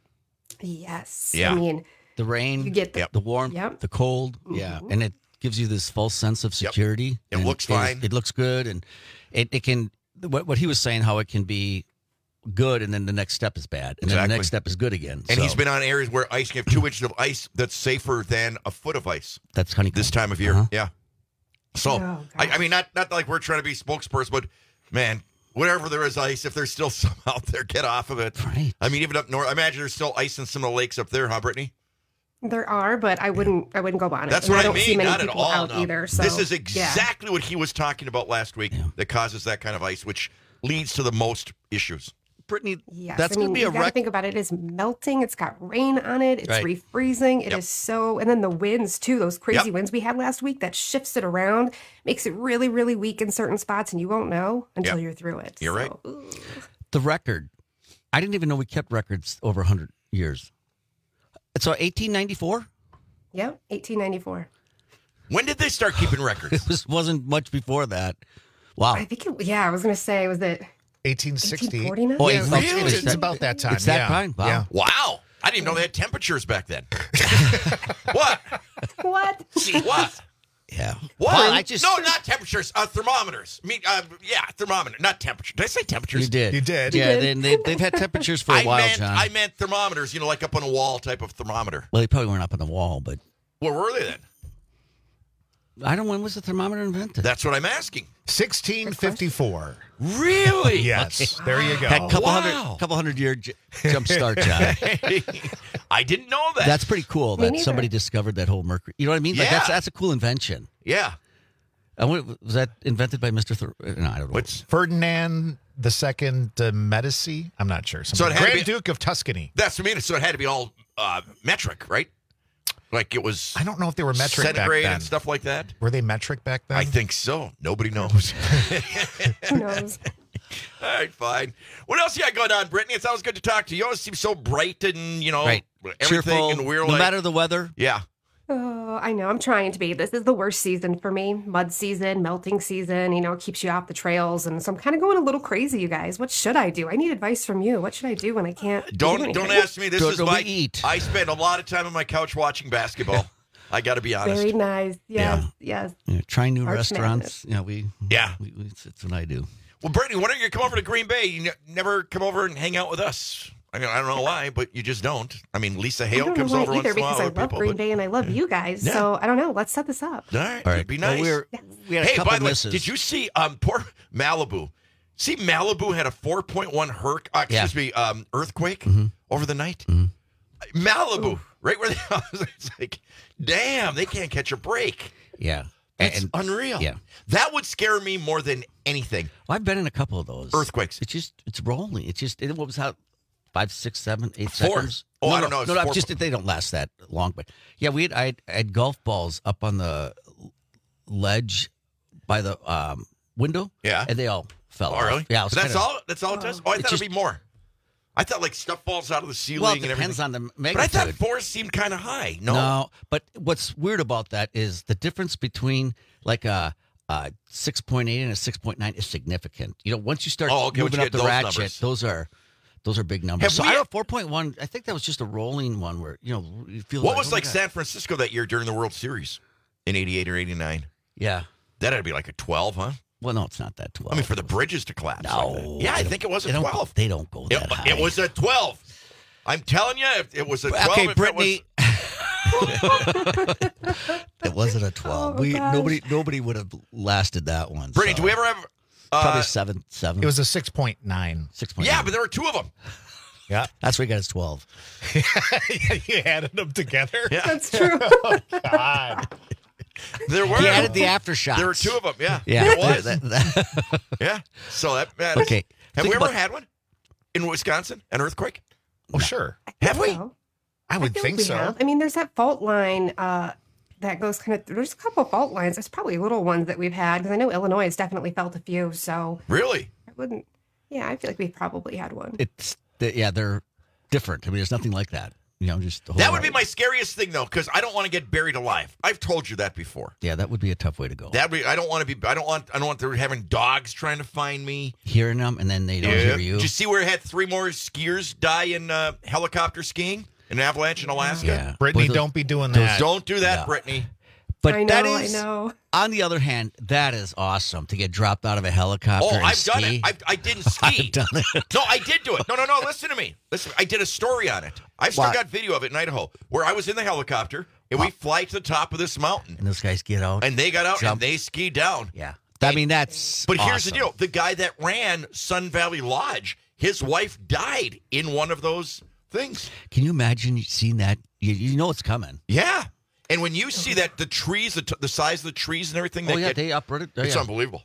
[SPEAKER 6] Yes.
[SPEAKER 15] Yeah.
[SPEAKER 6] I mean,
[SPEAKER 16] The rain,
[SPEAKER 6] you get the,
[SPEAKER 16] the warmth,
[SPEAKER 6] Yep.
[SPEAKER 16] the cold, yeah, and it gives you this false sense of security.
[SPEAKER 15] It
[SPEAKER 16] and
[SPEAKER 15] looks fine.
[SPEAKER 16] It, looks good, and it, it can. What, what he was saying, how it can be good, and then the next step is bad, and then
[SPEAKER 15] Exactly.
[SPEAKER 16] the next step is good again.
[SPEAKER 15] And
[SPEAKER 16] So
[SPEAKER 15] he's been on areas where ice can have two inches of ice that's safer than a foot of ice
[SPEAKER 16] that's honeycomb.
[SPEAKER 15] this time of year.
[SPEAKER 16] Uh-huh.
[SPEAKER 15] Yeah. So,
[SPEAKER 6] Oh,
[SPEAKER 15] I, I mean, not not like we're trying to be spokesperson, but man, wherever there is ice, if there's still some out there, get off of it.
[SPEAKER 16] Right.
[SPEAKER 15] I mean, even up north, I imagine there's still ice in some of the lakes up there, huh, Brittany?
[SPEAKER 6] there are, but I wouldn't. I wouldn't go on it.
[SPEAKER 15] That's
[SPEAKER 6] And
[SPEAKER 15] what
[SPEAKER 6] I
[SPEAKER 15] I,
[SPEAKER 6] don't see
[SPEAKER 15] mean.
[SPEAKER 6] many
[SPEAKER 15] Not at
[SPEAKER 6] people
[SPEAKER 15] all.
[SPEAKER 6] out
[SPEAKER 15] no.
[SPEAKER 6] either. So
[SPEAKER 15] this is
[SPEAKER 6] yeah.
[SPEAKER 15] exactly what he was talking about last week that causes that kind of ice, which leads to the most issues.
[SPEAKER 16] Brittany,
[SPEAKER 6] Yes,
[SPEAKER 16] that's
[SPEAKER 6] I mean,
[SPEAKER 16] going to be
[SPEAKER 6] you
[SPEAKER 16] a
[SPEAKER 6] got to
[SPEAKER 16] rec-
[SPEAKER 6] think about it. It is melting. It's got rain on it. It's
[SPEAKER 16] Right.
[SPEAKER 6] refreezing. It is
[SPEAKER 15] Yep.
[SPEAKER 6] so, and then the winds too. Those crazy
[SPEAKER 15] Yep.
[SPEAKER 6] winds we had last week that shifts it around, makes it really, really weak in certain spots, and you won't know until
[SPEAKER 15] Yep.
[SPEAKER 6] you're through it.
[SPEAKER 15] You're right.
[SPEAKER 6] So, ooh.
[SPEAKER 16] the record. I didn't even know we kept records over one hundred years. So eighteen ninety-four?
[SPEAKER 6] Yep, eighteen ninety-four.
[SPEAKER 15] When did they start keeping records?
[SPEAKER 16] It was, wasn't much before that. Wow.
[SPEAKER 6] I think. It, yeah, I was gonna say, was it
[SPEAKER 1] eighteen sixty.
[SPEAKER 6] eighteen forty-nine?
[SPEAKER 16] Oh,
[SPEAKER 1] Yeah,
[SPEAKER 16] it's-
[SPEAKER 1] really?
[SPEAKER 16] it's
[SPEAKER 1] It's
[SPEAKER 16] that-
[SPEAKER 1] about that time.
[SPEAKER 16] It's that
[SPEAKER 1] yeah.
[SPEAKER 16] time? Wow.
[SPEAKER 1] Yeah.
[SPEAKER 15] Wow. I didn't even know they had temperatures back then. What?
[SPEAKER 6] What?
[SPEAKER 15] What?
[SPEAKER 16] Yeah.
[SPEAKER 15] What?
[SPEAKER 16] Well, I just-
[SPEAKER 15] no, not temperatures. Uh, thermometers. I mean, uh, yeah, thermometer, not temperature. Did I say temperatures?
[SPEAKER 16] You did.
[SPEAKER 1] You did.
[SPEAKER 16] Yeah,
[SPEAKER 6] You did.
[SPEAKER 16] They, they, they've had temperatures for a
[SPEAKER 15] I
[SPEAKER 16] while,
[SPEAKER 15] meant,
[SPEAKER 16] John.
[SPEAKER 15] I meant thermometers. You know, like up on a wall type of thermometer.
[SPEAKER 16] Well, they probably weren't up on the wall, but
[SPEAKER 15] Where were they then?
[SPEAKER 16] I don't know, when was the thermometer invented?
[SPEAKER 15] That's what I'm asking.
[SPEAKER 1] sixteen fifty-four.
[SPEAKER 15] Really?
[SPEAKER 1] Yes. There you go.
[SPEAKER 16] Had a couple
[SPEAKER 15] Wow.
[SPEAKER 16] hundred, couple hundred year j- jump start, John.
[SPEAKER 15] I didn't know that.
[SPEAKER 16] That's pretty cool
[SPEAKER 6] Me
[SPEAKER 16] that
[SPEAKER 6] neither.
[SPEAKER 16] somebody discovered that whole mercury. You know what I mean? Like
[SPEAKER 15] Yeah.
[SPEAKER 16] that's that's a cool invention.
[SPEAKER 15] yeah.
[SPEAKER 16] I wonder, was that invented by Mister Thor- no, I don't know.
[SPEAKER 15] What's
[SPEAKER 1] Ferdinand the Second uh, Medici. I'm not sure.
[SPEAKER 15] So it
[SPEAKER 1] Something.
[SPEAKER 15] had to
[SPEAKER 1] Grand
[SPEAKER 15] be-
[SPEAKER 1] Duke of Tuscany.
[SPEAKER 15] that's what I mean. So it had to be all uh, metric, right? Like it was.
[SPEAKER 1] I don't know if they were metric back
[SPEAKER 15] centigrade
[SPEAKER 1] then.
[SPEAKER 15] and stuff like that.
[SPEAKER 1] Were they metric back then?
[SPEAKER 15] I think so. Nobody knows.
[SPEAKER 6] Who knows?
[SPEAKER 15] All right, fine. What else you got going on, Brittany? It's always good to talk to you. You always seem so bright and, you know,
[SPEAKER 16] Right.
[SPEAKER 15] everything.
[SPEAKER 16] Cheerful,
[SPEAKER 15] And we're
[SPEAKER 16] no
[SPEAKER 15] like,
[SPEAKER 16] matter the weather.
[SPEAKER 15] Yeah.
[SPEAKER 6] Oh, I know. I'm trying to be. This is the worst season for me. Mud season, melting season, you know, keeps you off the trails. And so I'm kind of going a little crazy, you guys. What should I do? I need advice from you. What should I do when I can't
[SPEAKER 15] Don't
[SPEAKER 6] do anything?
[SPEAKER 15] don't ask me. This
[SPEAKER 16] Don't
[SPEAKER 15] is
[SPEAKER 16] go
[SPEAKER 15] my
[SPEAKER 16] eat.
[SPEAKER 15] I spend a lot of time on my couch watching basketball. I got to be honest.
[SPEAKER 6] Very nice. Yes,
[SPEAKER 15] Yeah.
[SPEAKER 6] yes.
[SPEAKER 16] Yeah, trying new
[SPEAKER 6] Arch
[SPEAKER 16] restaurants. Yeah, we.
[SPEAKER 15] Yeah.
[SPEAKER 16] We, we, that's what I do.
[SPEAKER 15] Well, Brittany, why don't you come over to Green Bay? You ne- never come over and hang out with us. I mean, I don't know why, but you just don't. I mean, Lisa
[SPEAKER 6] I
[SPEAKER 15] Hale
[SPEAKER 6] don't
[SPEAKER 15] comes
[SPEAKER 6] know why
[SPEAKER 15] over once
[SPEAKER 6] either
[SPEAKER 15] in a while.
[SPEAKER 6] because I
[SPEAKER 15] with
[SPEAKER 6] love
[SPEAKER 15] people,
[SPEAKER 6] Green
[SPEAKER 15] but-
[SPEAKER 6] Bay and I love you guys.
[SPEAKER 15] Yeah.
[SPEAKER 6] So I don't know. Let's set this up.
[SPEAKER 15] All right,
[SPEAKER 16] All right.
[SPEAKER 15] it'd be
[SPEAKER 16] Well,
[SPEAKER 15] nice.
[SPEAKER 16] we're- we had a
[SPEAKER 15] hey,
[SPEAKER 16] couple
[SPEAKER 15] by the way,
[SPEAKER 16] misses.
[SPEAKER 15] did you see um poor Malibu? See, Malibu had a four point one hurricane, uh, excuse me, um, earthquake
[SPEAKER 16] Mm-hmm.
[SPEAKER 15] over the night. Malibu, right where they it's like, damn, they can't catch a break.
[SPEAKER 16] Yeah.
[SPEAKER 15] It's
[SPEAKER 16] And-
[SPEAKER 15] unreal.
[SPEAKER 16] Yeah.
[SPEAKER 15] That would scare me more than anything.
[SPEAKER 16] Well, I've been in a couple of those
[SPEAKER 15] Earthquakes.
[SPEAKER 16] It's just it's rolling. It's just it, what was out five, six, seven, eight
[SPEAKER 15] Four.
[SPEAKER 16] seconds.
[SPEAKER 15] Oh,
[SPEAKER 16] no,
[SPEAKER 15] I don't
[SPEAKER 16] no,
[SPEAKER 15] know. It's
[SPEAKER 16] No, no,
[SPEAKER 15] four.
[SPEAKER 16] just they don't last that long. But yeah, we had I had, I had golf balls up on the ledge by the um, window.
[SPEAKER 15] Yeah.
[SPEAKER 16] and they all fell.
[SPEAKER 15] Oh,
[SPEAKER 16] off.
[SPEAKER 15] really?
[SPEAKER 16] Yeah, it was
[SPEAKER 15] that's
[SPEAKER 16] kinda-
[SPEAKER 15] all. That's all it does. Oh, I
[SPEAKER 16] It
[SPEAKER 15] thought
[SPEAKER 16] just-
[SPEAKER 15] it'd be more. I thought like stuff falls out of the ceiling
[SPEAKER 16] Well, it
[SPEAKER 15] and
[SPEAKER 16] depends
[SPEAKER 15] everything.
[SPEAKER 16] on the
[SPEAKER 15] But I thought
[SPEAKER 16] magnitude.
[SPEAKER 15] four seemed kind of high. No.
[SPEAKER 16] No, but what's weird about that is the difference between like a, a six point eight and a six point nine is significant. You know, once you start
[SPEAKER 15] Oh, okay, once
[SPEAKER 16] moving
[SPEAKER 15] you
[SPEAKER 16] up
[SPEAKER 15] get
[SPEAKER 16] the
[SPEAKER 15] those
[SPEAKER 16] ratchet,
[SPEAKER 15] numbers.
[SPEAKER 16] those are those are big numbers.
[SPEAKER 15] Have
[SPEAKER 16] so
[SPEAKER 15] we-
[SPEAKER 16] I don't four point one. I think that was just a rolling one where you know you feel.
[SPEAKER 15] What
[SPEAKER 16] like,
[SPEAKER 15] was
[SPEAKER 16] oh my
[SPEAKER 15] like
[SPEAKER 16] God.
[SPEAKER 15] San Francisco that year during the World Series in eighty-eight or eighty-nine?
[SPEAKER 16] Yeah.
[SPEAKER 15] That'd be like a twelve, huh?
[SPEAKER 16] Well, no, it's not that twelve.
[SPEAKER 15] I mean, for the bridges to collapse.
[SPEAKER 16] No,
[SPEAKER 15] like that. Yeah, I
[SPEAKER 16] they
[SPEAKER 15] think
[SPEAKER 16] don't-
[SPEAKER 15] it was a
[SPEAKER 16] they don't go-
[SPEAKER 15] twelve.
[SPEAKER 16] they don't go
[SPEAKER 15] It,
[SPEAKER 16] that high.
[SPEAKER 15] it was a twelve. I'm telling you, if it was a twelve.
[SPEAKER 16] Okay,
[SPEAKER 15] if it
[SPEAKER 16] Brittany.
[SPEAKER 15] was-
[SPEAKER 16] It wasn't a twelve.
[SPEAKER 6] Oh,
[SPEAKER 16] we
[SPEAKER 6] gosh.
[SPEAKER 16] nobody nobody would have lasted that one.
[SPEAKER 15] Brittany,
[SPEAKER 16] so.
[SPEAKER 15] do we ever have? Uh,
[SPEAKER 16] Probably seven seven.
[SPEAKER 1] It was a six point nine.
[SPEAKER 16] six point.
[SPEAKER 15] Yeah, but there were two of them.
[SPEAKER 1] Yeah.
[SPEAKER 16] that's where he got his twelve.
[SPEAKER 1] You added them together?
[SPEAKER 15] Yeah,
[SPEAKER 6] That's true.
[SPEAKER 1] Oh, God.
[SPEAKER 15] there were.
[SPEAKER 16] He added the aftershots.
[SPEAKER 15] There were two of them. Yeah,
[SPEAKER 16] Yeah,
[SPEAKER 15] it was.
[SPEAKER 16] that- that-
[SPEAKER 15] Yeah. So that matters.
[SPEAKER 16] Okay.
[SPEAKER 15] Have
[SPEAKER 16] Think
[SPEAKER 15] we ever
[SPEAKER 16] about-
[SPEAKER 15] had one in Wisconsin? An earthquake?
[SPEAKER 1] Oh, sure.
[SPEAKER 15] Have we?
[SPEAKER 6] So,
[SPEAKER 1] I would
[SPEAKER 6] feel
[SPEAKER 1] think
[SPEAKER 6] like we
[SPEAKER 1] so.
[SPEAKER 6] have. I mean, there's that fault line uh, that goes kind of. There's a couple fault lines. There's probably little ones that we've had because I know Illinois has definitely felt a few. So
[SPEAKER 15] Really?
[SPEAKER 6] I wouldn't. Yeah, I feel like we've probably had one.
[SPEAKER 16] It's the, yeah, they're different. I mean, there's nothing like that. You know, just the whole
[SPEAKER 15] That would be
[SPEAKER 16] lot.
[SPEAKER 15] my scariest thing, though, because I don't want to get buried alive. I've told you that before.
[SPEAKER 16] Yeah, that would be a tough way to go.
[SPEAKER 15] That be, I don't want to be. I don't want. I don't want there having dogs trying to find me.
[SPEAKER 16] Hearing them and then they don't hear you.
[SPEAKER 15] Did you see where it had three more skiers die in uh, helicopter skiing in an avalanche in Alaska?
[SPEAKER 16] Yeah.
[SPEAKER 1] Brittany,
[SPEAKER 16] Boy, those-
[SPEAKER 1] don't be doing
[SPEAKER 16] those
[SPEAKER 1] that.
[SPEAKER 15] Don't do that,
[SPEAKER 16] Yeah.
[SPEAKER 15] Brittany.
[SPEAKER 16] But
[SPEAKER 6] I know,
[SPEAKER 16] that
[SPEAKER 6] I
[SPEAKER 16] is,
[SPEAKER 6] know.
[SPEAKER 16] on the other hand, that is awesome to get dropped out of a helicopter.
[SPEAKER 15] Oh,
[SPEAKER 16] and
[SPEAKER 15] I've done
[SPEAKER 16] ski.
[SPEAKER 15] it. I've, I didn't ski.
[SPEAKER 16] I've done it.
[SPEAKER 15] No, I did do it. No, no, no. Listen to me. Listen. I did a story on it. I've still
[SPEAKER 16] What?
[SPEAKER 15] got video of it in Idaho where I was in the helicopter and we fly to the top of this mountain.
[SPEAKER 16] And those guys get out.
[SPEAKER 15] And they got out
[SPEAKER 16] Jump.
[SPEAKER 15] and they skied down.
[SPEAKER 16] Yeah. I mean, that's.
[SPEAKER 15] But here's the
[SPEAKER 16] awesome.
[SPEAKER 15] deal: the guy that ran Sun Valley Lodge, his wife died in one of those things.
[SPEAKER 16] Can you imagine seeing that? You, you know it's coming.
[SPEAKER 15] Yeah, and when you see that, the trees, the, t- the size of the trees and everything,
[SPEAKER 16] Oh,
[SPEAKER 15] that
[SPEAKER 16] yeah,
[SPEAKER 15] get,
[SPEAKER 16] they uprooted. Oh,
[SPEAKER 15] it's
[SPEAKER 16] yeah.
[SPEAKER 15] unbelievable.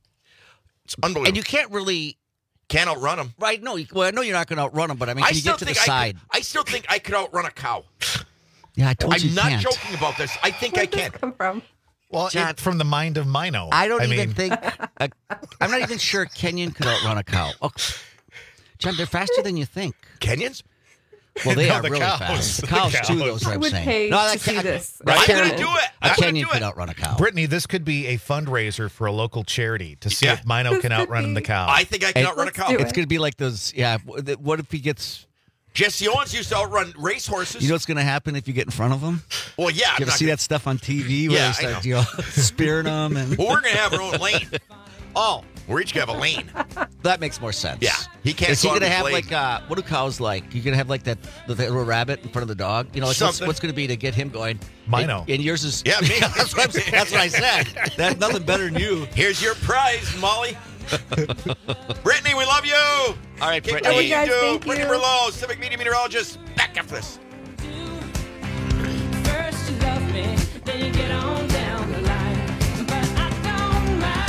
[SPEAKER 15] It's unbelievable.
[SPEAKER 16] And you can't really.
[SPEAKER 15] can't outrun them.
[SPEAKER 16] Right? No, you, well, I know you're not going to outrun them, but I mean,
[SPEAKER 15] I
[SPEAKER 16] can you
[SPEAKER 15] still
[SPEAKER 16] get to the
[SPEAKER 15] think I
[SPEAKER 16] side?
[SPEAKER 15] Could, I still think I could outrun a cow.
[SPEAKER 16] Yeah, I told
[SPEAKER 15] I'm
[SPEAKER 16] you. you
[SPEAKER 15] not
[SPEAKER 16] can't.
[SPEAKER 15] joking about this. I think I can.
[SPEAKER 6] Come from.
[SPEAKER 1] Well,
[SPEAKER 16] John-
[SPEAKER 1] it, from the mind of Mino.
[SPEAKER 16] I don't
[SPEAKER 1] I
[SPEAKER 16] even
[SPEAKER 1] mean,
[SPEAKER 16] think. Uh, I'm not even sure Kenyon could outrun a cow. Oh, John, they're faster than you think.
[SPEAKER 15] Kenyans?
[SPEAKER 16] Well, they
[SPEAKER 1] No,
[SPEAKER 16] are
[SPEAKER 1] the
[SPEAKER 16] really
[SPEAKER 1] cows.
[SPEAKER 16] fast. The
[SPEAKER 1] The
[SPEAKER 16] cows,
[SPEAKER 1] cows.
[SPEAKER 16] too, those are
[SPEAKER 6] I
[SPEAKER 16] I'm
[SPEAKER 6] would
[SPEAKER 16] saying.
[SPEAKER 6] pay
[SPEAKER 16] no,
[SPEAKER 6] to
[SPEAKER 16] that
[SPEAKER 6] see
[SPEAKER 16] can,
[SPEAKER 6] this.
[SPEAKER 16] Right,
[SPEAKER 15] I'm
[SPEAKER 16] Kenyon-
[SPEAKER 15] gonna do it.
[SPEAKER 16] A
[SPEAKER 15] I'm gonna
[SPEAKER 16] Kenyon
[SPEAKER 15] do
[SPEAKER 16] could
[SPEAKER 15] it.
[SPEAKER 16] outrun a cow.
[SPEAKER 1] Brittany, this could be a fundraiser for a local charity to see
[SPEAKER 15] Yeah.
[SPEAKER 1] if Mino
[SPEAKER 6] This
[SPEAKER 1] can
[SPEAKER 6] could
[SPEAKER 1] outrun
[SPEAKER 6] be.
[SPEAKER 1] the cow.
[SPEAKER 15] I think I can
[SPEAKER 16] And-
[SPEAKER 15] outrun a
[SPEAKER 6] Let's
[SPEAKER 15] cow.
[SPEAKER 6] do
[SPEAKER 16] It's
[SPEAKER 6] it.
[SPEAKER 16] going to be like those. Yeah. What if he gets?
[SPEAKER 15] Jesse Owens used to outrun race horses.
[SPEAKER 16] You know what's going to happen if you get in front of him?
[SPEAKER 15] well, yeah. I'm
[SPEAKER 16] You ever
[SPEAKER 15] not
[SPEAKER 16] see
[SPEAKER 15] gonna-
[SPEAKER 16] that stuff on T V where
[SPEAKER 15] Yeah,
[SPEAKER 16] they
[SPEAKER 15] I
[SPEAKER 16] start you know, spearing them? And
[SPEAKER 15] Well, we're going to have our own lane.
[SPEAKER 16] oh,
[SPEAKER 15] We're each going to have a lane.
[SPEAKER 16] that makes more sense.
[SPEAKER 15] Yeah, he can't
[SPEAKER 16] Is he
[SPEAKER 15] go out
[SPEAKER 16] going to
[SPEAKER 15] with
[SPEAKER 16] have
[SPEAKER 15] blade.
[SPEAKER 16] like uh, what do cows like? You going to have like that the, the little rabbit in front of the dog? You know, like what's,
[SPEAKER 15] Something.
[SPEAKER 16] what's going to be to get him going?
[SPEAKER 1] Mino.
[SPEAKER 16] And, and yours is
[SPEAKER 15] Yeah, me.
[SPEAKER 16] that's, what I'm, saying. That's what I said. That's nothing better than you.
[SPEAKER 15] Here's your prize, Molly. Brittany, we love you. All
[SPEAKER 16] right,
[SPEAKER 15] Keep
[SPEAKER 16] Brittany.
[SPEAKER 15] doing what
[SPEAKER 6] Guys,
[SPEAKER 15] you do.
[SPEAKER 6] thank
[SPEAKER 15] Brittany
[SPEAKER 6] you.
[SPEAKER 15] Merlot, Civic Media Meteorologist. Back after this.
[SPEAKER 8] First you love me, then you get on down the line. But I don't mind.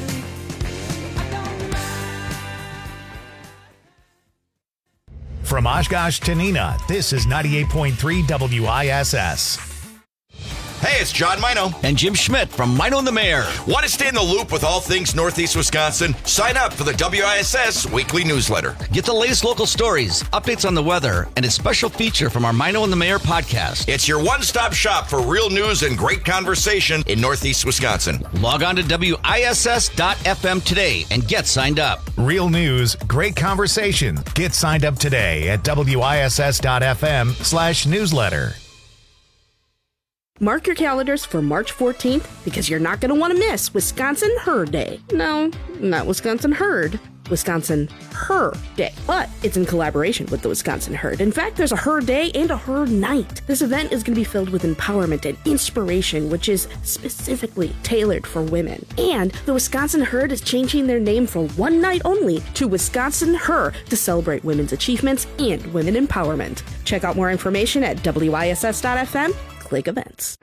[SPEAKER 8] I don't mind.
[SPEAKER 1] From Oshkosh to Neenah, this is ninety-eight point three W I S S.
[SPEAKER 15] Hey, it's John Mino.
[SPEAKER 16] And Jim Schmidt from Mino and the Mayor.
[SPEAKER 15] Want to stay in the loop with all things Northeast Wisconsin? Sign up for the W I S S weekly newsletter.
[SPEAKER 16] Get the latest local stories, updates on the weather, and a special feature from our Mino and the Mayor podcast.
[SPEAKER 15] It's your one-stop shop for real news and great conversation in Northeast Wisconsin.
[SPEAKER 16] Log on to W I S S dot F M today and get signed up.
[SPEAKER 1] Real news, great conversation. Get signed up today at W I S S dot F M slash newsletter.
[SPEAKER 9] Mark your calendars for March fourteenth because you're not going to want to miss Wisconsin Herd Day. No, not Wisconsin Herd. Wisconsin Her Day. But it's in collaboration with the Wisconsin Herd. In fact, there's a Herd Day and a Herd Night. This event is going to be filled with empowerment and inspiration, which is specifically tailored for women. And the Wisconsin Herd is changing their name for one night only to Wisconsin Her to celebrate women's achievements and women empowerment. Check out more information at W I S S dot F M. Click events.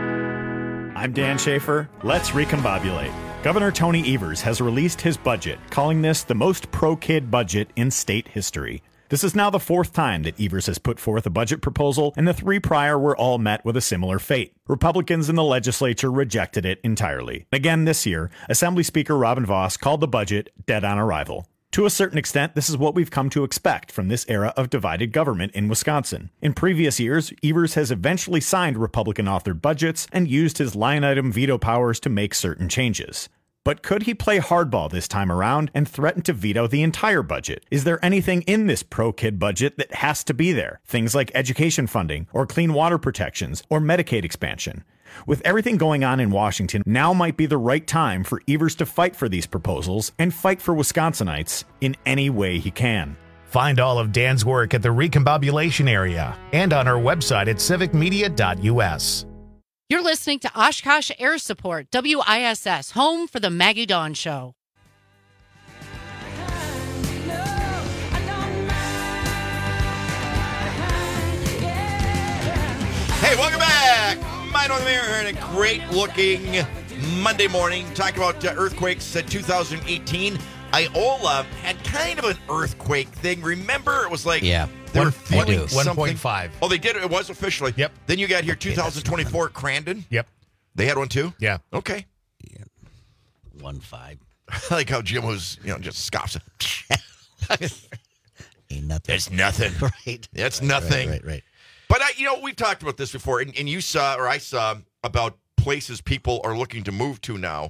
[SPEAKER 10] I'm Dan Schaefer. Let's recombobulate. Governor Tony Evers has released his budget, calling this the most pro-kid budget in state history. This is now the fourth time that Evers has put forth a budget proposal, and the three prior were all met with a similar fate. Republicans in the legislature rejected it entirely. Again this year, Assembly Speaker Robin Vos called the budget dead on arrival. To a certain extent, this is what we've come to expect from this era of divided government in Wisconsin. In previous years, Evers has eventually signed Republican-authored budgets and used his line-item veto powers to make certain changes. But could he play hardball this time around and threaten to veto the entire budget? Is there anything in this pro-kid budget that has to be there? Things like education funding, or clean water protections, or Medicaid expansion. With everything going on in Washington, now might be the right time for Evers to fight for these proposals and fight for Wisconsinites in any way he can.
[SPEAKER 1] Find all of Dan's work at the Recombobulation area and on our website at civic media dot U S.
[SPEAKER 13] You're listening to Oshkosh Air Support, W I S S, home for the Maggie Dawn Show.
[SPEAKER 15] Hey, welcome back. Mino and the Mayor here in a great-looking Monday morning. Talking about uh, earthquakes in two thousand eighteen. Iola had kind of an earthquake thing. Remember, it was like
[SPEAKER 16] yeah.
[SPEAKER 15] they
[SPEAKER 16] One,
[SPEAKER 15] were feeling
[SPEAKER 16] one,
[SPEAKER 15] something.
[SPEAKER 11] one point five.
[SPEAKER 15] Oh, they did. It was officially.
[SPEAKER 11] Yep.
[SPEAKER 15] Then you got here
[SPEAKER 16] Okay,
[SPEAKER 15] two thousand twenty-four Crandon.
[SPEAKER 11] Yep.
[SPEAKER 15] They had one too?
[SPEAKER 11] Yeah.
[SPEAKER 15] Okay.
[SPEAKER 16] Yeah. One five.
[SPEAKER 15] I like how Jim was, you know, just scoffs.
[SPEAKER 16] Ain't nothing.
[SPEAKER 15] It's nothing.
[SPEAKER 16] Right.
[SPEAKER 15] It's
[SPEAKER 16] right,
[SPEAKER 15] nothing.
[SPEAKER 16] Right, right, right.
[SPEAKER 15] But, I, you know, we've talked about this before, and, and you saw, or I saw, about places people are looking to move to now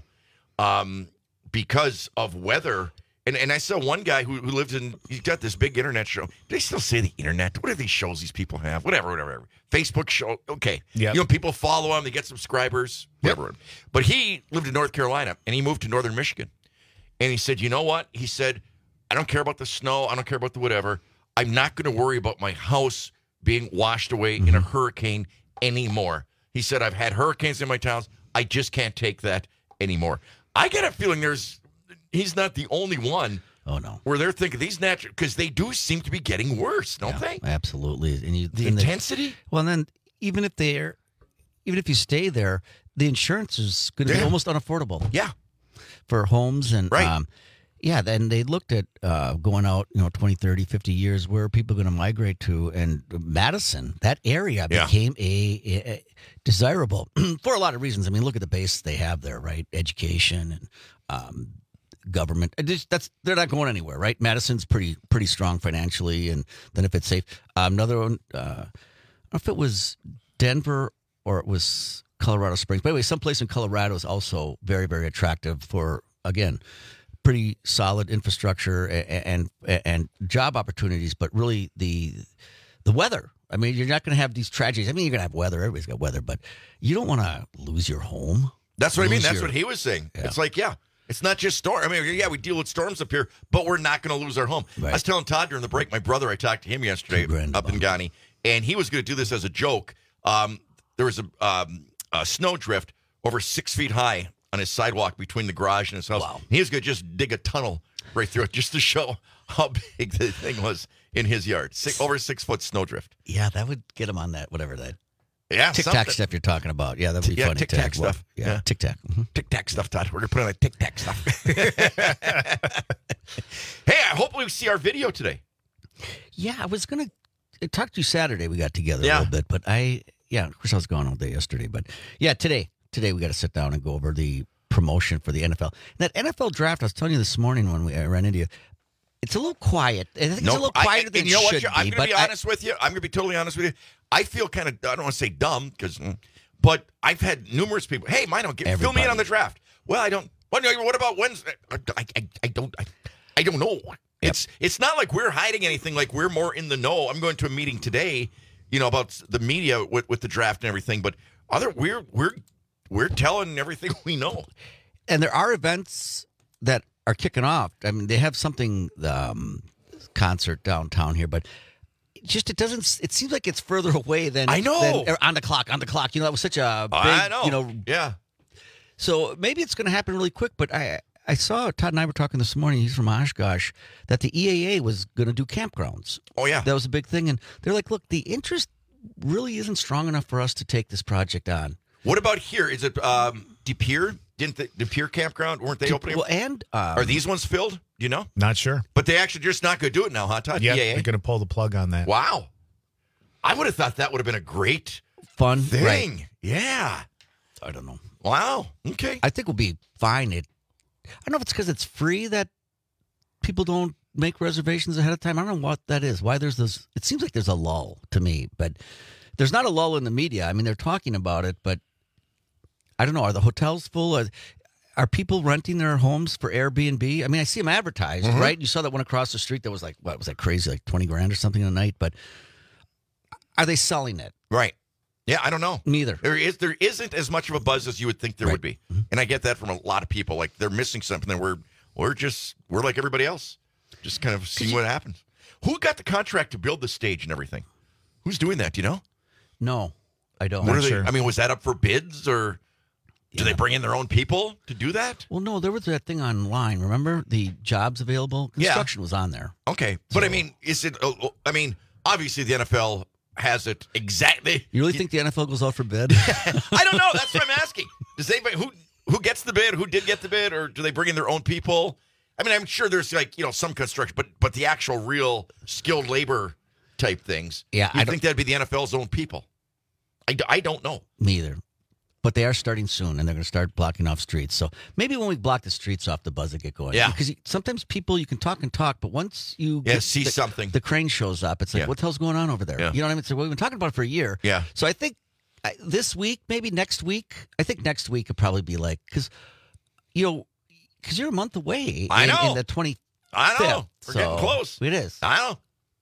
[SPEAKER 15] um, because of weather. And and I saw one guy who, who lives in, he's got this big internet show. Do they still say the internet? What are these shows these people have? Whatever, whatever, whatever. Facebook show. Okay.
[SPEAKER 11] Yep.
[SPEAKER 15] You know, people follow him. They get subscribers. Whatever. Yep. But he lived in North Carolina, and he moved to Northern Michigan. And he said, you know what? He said, I don't care about the snow. I don't care about the whatever. I'm not going to worry about my house being washed away mm-hmm. in a hurricane anymore. He said, I've had hurricanes in my towns. I just can't take that anymore. I get a feeling there's, he's not the only one.
[SPEAKER 16] Oh, no.
[SPEAKER 15] Where they're thinking these natural, because they do seem to be getting worse, don't
[SPEAKER 16] yeah,
[SPEAKER 15] they?
[SPEAKER 16] Absolutely. And you,
[SPEAKER 15] the
[SPEAKER 16] and
[SPEAKER 15] intensity?
[SPEAKER 16] The, well, and then even if they're, even if you stay there, the insurance is going to
[SPEAKER 15] yeah.
[SPEAKER 16] be almost unaffordable.
[SPEAKER 15] Yeah.
[SPEAKER 16] For homes and,
[SPEAKER 15] right.
[SPEAKER 16] um, yeah, then they looked at uh, going out, you know, twenty, thirty, fifty years, where are people going to migrate to? And Madison, that area
[SPEAKER 15] yeah.
[SPEAKER 16] became a, a, a desirable for a lot of reasons. I mean, look at the base they have there, right? Education and um, government. Just, that's they're not going anywhere, right? Madison's pretty pretty strong financially, and then if it's safe. Um, another one, uh, I don't know if it was Denver or it was Colorado Springs. But anyway, someplace in Colorado is also very, very attractive for, again, pretty solid infrastructure and, and and job opportunities, but really the the weather. I mean, you're not going to have these tragedies. I mean, you're going to have weather. Everybody's got weather, but you don't want to lose your home.
[SPEAKER 15] That's what I mean. That's
[SPEAKER 16] your,
[SPEAKER 15] what he was saying.
[SPEAKER 16] Yeah.
[SPEAKER 15] It's like, yeah, it's not just storm. I mean, yeah, we deal with storms up here, but we're not going to lose our home.
[SPEAKER 16] Right.
[SPEAKER 15] I was telling Todd during the break, my brother, I talked to him yesterday up in Ghani, and he was going to do this as a joke. Um, there was a, um, a snow drift over six feet high on his sidewalk between the garage and his house.
[SPEAKER 16] Wow.
[SPEAKER 15] He was going to just dig a tunnel right through it just to show how big the thing was in his yard. Six, over six foot snowdrift.
[SPEAKER 16] Yeah, that would get him on that, whatever that.
[SPEAKER 15] Yeah,
[SPEAKER 16] Tic Tac stuff you're talking about. Yeah, that'd be
[SPEAKER 15] yeah,
[SPEAKER 16] funny.
[SPEAKER 15] Tic Tac stuff.
[SPEAKER 16] Yeah,
[SPEAKER 15] yeah.
[SPEAKER 16] Tic Tac. Mm-hmm.
[SPEAKER 15] Tic Tac stuff, Todd. We're going to put on that Tic Tac stuff. Hey, I hope we see our video today.
[SPEAKER 16] Yeah, I was going to I talked to you Saturday. We got together
[SPEAKER 15] Yeah.
[SPEAKER 16] a little bit, but I, yeah, of course I was gone all day yesterday. But yeah, today, today we got to sit down and go over the promotion for the N F L. That N F L draft, I was telling you this morning when we I ran into you, it's a little quiet. I think it's a little quieter
[SPEAKER 15] I,
[SPEAKER 16] than
[SPEAKER 15] and you know
[SPEAKER 16] it
[SPEAKER 15] what?
[SPEAKER 16] should
[SPEAKER 15] You're- I'm
[SPEAKER 16] be.
[SPEAKER 15] going to be
[SPEAKER 16] but I-
[SPEAKER 15] honest with you. I'm going to be totally honest with you. I feel kind of, I don't want to say dumb, because, but I've had numerous people, hey, Mino, get, fill me in on the draft. Well, I don't, what, what about Wednesday? I, I, I don't, I, I don't know. It's it's not like we're hiding anything. Like, we're more in the know. I'm going to a meeting today, you know, about the media with, with the draft and everything. But other we're we're we're telling everything we know.
[SPEAKER 16] And there are events that are kicking off. I mean, they have something um, concert downtown here, but it just it doesn't. It seems like it's further away than
[SPEAKER 15] I know.
[SPEAKER 16] than, er, on the clock. On the clock, you know, that was such a big.
[SPEAKER 15] I know.
[SPEAKER 16] You know,
[SPEAKER 15] yeah.
[SPEAKER 16] So maybe it's going to happen really quick. But I I saw Todd and I were talking this morning. He's from Oshkosh. That the E A A was going to do campgrounds.
[SPEAKER 15] Oh yeah,
[SPEAKER 16] that was a big thing. And they're like, look, the interest really isn't strong enough for us to take this project on.
[SPEAKER 15] What about here? Is it um, De Pere? Didn't the De Pere campground? Weren't they
[SPEAKER 16] De-
[SPEAKER 15] opening?
[SPEAKER 16] well, and um,
[SPEAKER 15] are these ones filled? Do you know?
[SPEAKER 1] Not sure.
[SPEAKER 15] But they actually just not going to do it now, huh, Todd?
[SPEAKER 1] Yeah,
[SPEAKER 15] E A A?
[SPEAKER 1] they're going to pull the plug on that.
[SPEAKER 15] Wow. I would have thought that would have been a great
[SPEAKER 16] fun
[SPEAKER 15] thing.
[SPEAKER 16] Right.
[SPEAKER 15] Yeah.
[SPEAKER 16] I don't know.
[SPEAKER 15] Wow. Okay.
[SPEAKER 16] I think we'll be fine. It. I don't know if it's because it's free that people don't make reservations ahead of time. I don't know what that is. Why there's this. It seems like there's a lull to me, but there's not a lull in the media. I mean, they're talking about it, but I don't know. Are the hotels full? Are, are people renting their homes for Airbnb? I mean, I see them advertised,
[SPEAKER 15] Mhm.
[SPEAKER 16] right? You saw that one across the street that was like, what was that crazy? Like twenty grand or something a night. But are they selling it?
[SPEAKER 15] Right. Yeah, I don't know.
[SPEAKER 16] Neither.
[SPEAKER 15] There is there isn't as much of a buzz as you would think there would be.
[SPEAKER 16] Mm-hmm.
[SPEAKER 15] And I get that from a lot of people. Like, they're missing something, and we're we're just we're like everybody else. Just kind of seeing what happens. Who got the contract to build the stage and everything? Who's doing that? Do you know?
[SPEAKER 16] No, I don't.
[SPEAKER 15] What
[SPEAKER 16] Not
[SPEAKER 15] are they,
[SPEAKER 16] sure.
[SPEAKER 15] I mean, was that up for bids, or do they bring in their own people to do that?
[SPEAKER 16] Well, no, there was that thing online. Remember the jobs available?
[SPEAKER 15] Yeah.
[SPEAKER 16] Construction was on there.
[SPEAKER 15] Okay, but I mean, is it? Uh, I mean, obviously the N F L has it exactly.
[SPEAKER 16] You really think the N F L goes out for bid?
[SPEAKER 15] I don't know. That's what I'm asking. Does anybody who who gets the bid? Who did get the bid, or do they bring in their own people? I mean, I'm sure there's like you know some construction, but but the actual real skilled labor type things.
[SPEAKER 16] Yeah,
[SPEAKER 15] you
[SPEAKER 16] I
[SPEAKER 15] think that'd be the N F L's own people? I, d- I don't know.
[SPEAKER 16] Neither. But they are starting soon, and they're going to start blocking off streets. So maybe when we block the streets off, the buzz will get going.
[SPEAKER 15] Yeah.
[SPEAKER 16] Because you- sometimes people, you can talk and talk, but once you
[SPEAKER 15] Yeah,
[SPEAKER 16] get
[SPEAKER 15] see
[SPEAKER 16] the,
[SPEAKER 15] something.
[SPEAKER 16] the crane shows up, it's like,
[SPEAKER 15] Yeah.
[SPEAKER 16] what the hell's going on over there?
[SPEAKER 15] Yeah.
[SPEAKER 16] You know what I mean? So we've been talking about it for a year.
[SPEAKER 15] Yeah.
[SPEAKER 16] So I think uh, this week, maybe next week, I think next week could probably be like, because, you know, because you're a month away.
[SPEAKER 15] I
[SPEAKER 16] in,
[SPEAKER 15] know.
[SPEAKER 16] In the twenty-fifth.
[SPEAKER 15] I know. We're getting
[SPEAKER 16] So
[SPEAKER 15] close.
[SPEAKER 16] It is.
[SPEAKER 15] I know.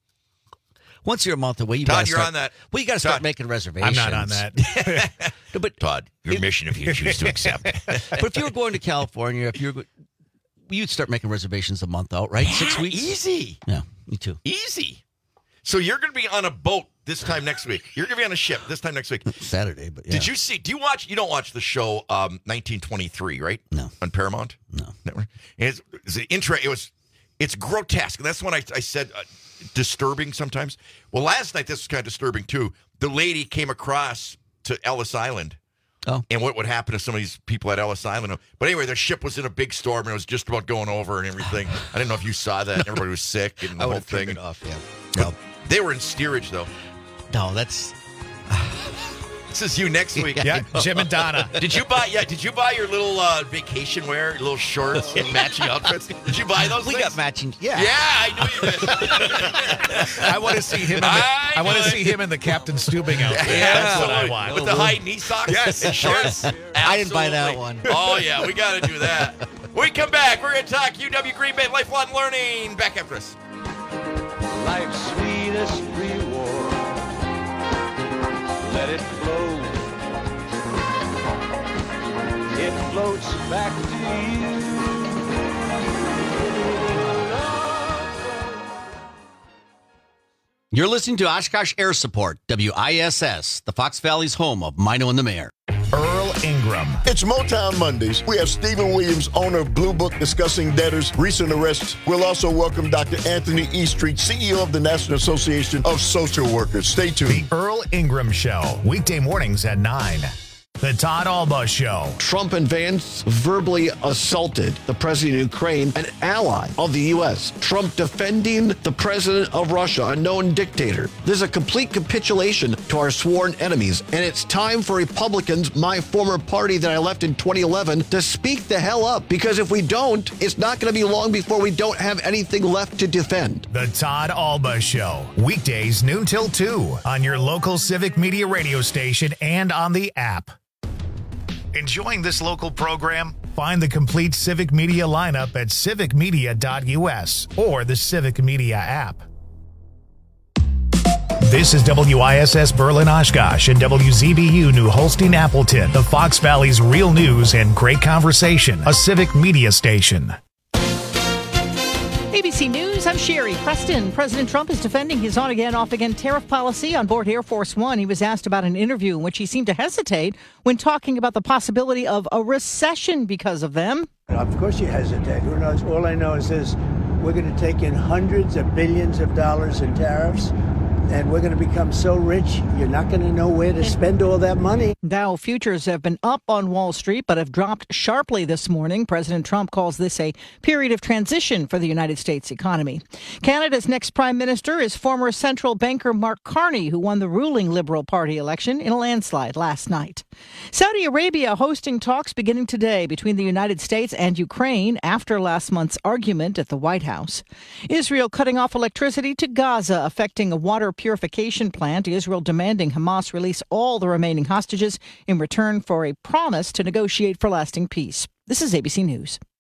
[SPEAKER 16] Once you're a month away, you
[SPEAKER 15] Todd,
[SPEAKER 16] gotta
[SPEAKER 15] you're
[SPEAKER 16] start,
[SPEAKER 15] on that.
[SPEAKER 16] Well, you got to start
[SPEAKER 15] Todd.
[SPEAKER 16] making reservations.
[SPEAKER 1] I'm not on that.
[SPEAKER 16] No, but
[SPEAKER 15] Todd, your mission if you choose to accept.
[SPEAKER 16] But if you were going to California, if you're, you'd start making reservations a month out, right? Six
[SPEAKER 15] Yeah,
[SPEAKER 16] weeks.
[SPEAKER 15] Easy.
[SPEAKER 16] Yeah, me too.
[SPEAKER 15] Easy. So you're going to be on a boat this time next week. You're going to be on a ship this time next week.
[SPEAKER 16] Saturday, but yeah.
[SPEAKER 15] Did you see? Do you watch? You don't watch the show um, nineteen twenty-three, right?
[SPEAKER 16] No.
[SPEAKER 15] On Paramount.
[SPEAKER 16] No.
[SPEAKER 15] Network. And it's, it's an intro. It was. It's grotesque, and that's when I, I said uh, disturbing sometimes. Well, last night this was kind of disturbing too. The lady came across to Ellis Island.
[SPEAKER 16] Oh.
[SPEAKER 15] And what would happen to some of these people at Ellis Island? But anyway, their ship was in a big storm, and it was just about going over and everything. I didn't know if you saw that. Everybody was sick and the
[SPEAKER 16] I
[SPEAKER 15] whole
[SPEAKER 16] would have turned
[SPEAKER 15] thing.
[SPEAKER 16] it off, yeah.
[SPEAKER 15] But they were in steerage, though.
[SPEAKER 16] No, that's...
[SPEAKER 15] This is you next week.
[SPEAKER 1] Yeah, Jim and Donna.
[SPEAKER 15] Did you buy? Yeah, did you buy your little uh, vacation wear, your little shorts and matching outfits? Did you buy those?
[SPEAKER 16] We
[SPEAKER 15] things?
[SPEAKER 16] got matching. Yeah.
[SPEAKER 15] Yeah, I knew you did.
[SPEAKER 1] I want to see him. In the,
[SPEAKER 15] I
[SPEAKER 1] I, want to
[SPEAKER 15] know
[SPEAKER 1] see
[SPEAKER 15] it.
[SPEAKER 1] him in the Captain Stubing outfit.
[SPEAKER 15] Yeah,
[SPEAKER 1] That's what I
[SPEAKER 15] absolutely.
[SPEAKER 1] want.
[SPEAKER 15] With the high knee socks
[SPEAKER 1] Yes,
[SPEAKER 15] and shorts.
[SPEAKER 16] I didn't buy that
[SPEAKER 15] Absolutely.
[SPEAKER 16] one.
[SPEAKER 15] Oh yeah, we got to do that. When we come back, we're going to talk U W Green Bay Lifelong Learning. Back after this.
[SPEAKER 8] Life's sweetest reward. Let it flow. It floats back to you.
[SPEAKER 16] You're listening to Oshkosh Air Support, W I S S, the Fox Valley's home of Mino and the Mayor.
[SPEAKER 1] Earl Ingram.
[SPEAKER 29] It's Motown Mondays. We have Stephen Williams, owner of Blue Book, discussing debtors' recent arrests. We'll also welcome Doctor Anthony Eastreet, C E O of the National Association of Social Workers. Stay tuned.
[SPEAKER 1] The Earl Ingram Show, weekday mornings at nine. The Todd Alba Show.
[SPEAKER 3] Trump and Vance verbally assaulted the president of Ukraine, an ally of the U S. Trump defending the president of Russia, a known dictator. This is a complete capitulation to our sworn enemies, and it's time for Republicans, my former party that I left in twenty eleven, to speak the hell up, because if we don't, it's not going to be long before we don't have anything left to defend.
[SPEAKER 1] The Todd Alba Show. Weekdays noon till two on your local Civic Media radio station and on the app. Enjoying this local program? Find the complete Civic Media lineup at civic media dot u s or the Civic Media app. This is W I S S Berlin Oshkosh and W Z B U New Holstein Appleton, the Fox Valley's real news and great conversation, a Civic Media station.
[SPEAKER 5] A B C News, I'm Sherry Preston. President Trump is defending his on-again, off-again tariff policy on board Air Force One. He was asked about an interview in which he seemed to hesitate when talking about the possibility of a recession because of them.
[SPEAKER 14] Of course you hesitate. Who knows? All I know is this. We're going to take in hundreds of billions of dollars in tariffs, and we're going to become so rich, you're not going to know where to spend all that money.
[SPEAKER 5] Dow futures have been up on Wall Street, but have dropped sharply this morning. President Trump calls this a period of transition for the United States economy. Canada's next prime minister is former central banker Mark Carney, who won the ruling Liberal Party election in a landslide last night. Saudi Arabia hosting talks beginning today between the United States and Ukraine after last month's argument at the White House. Israel cutting off electricity to Gaza, affecting a water purification plant. Israel demanding Hamas release all the remaining hostages in return for a promise to negotiate for lasting peace. This is A B C News.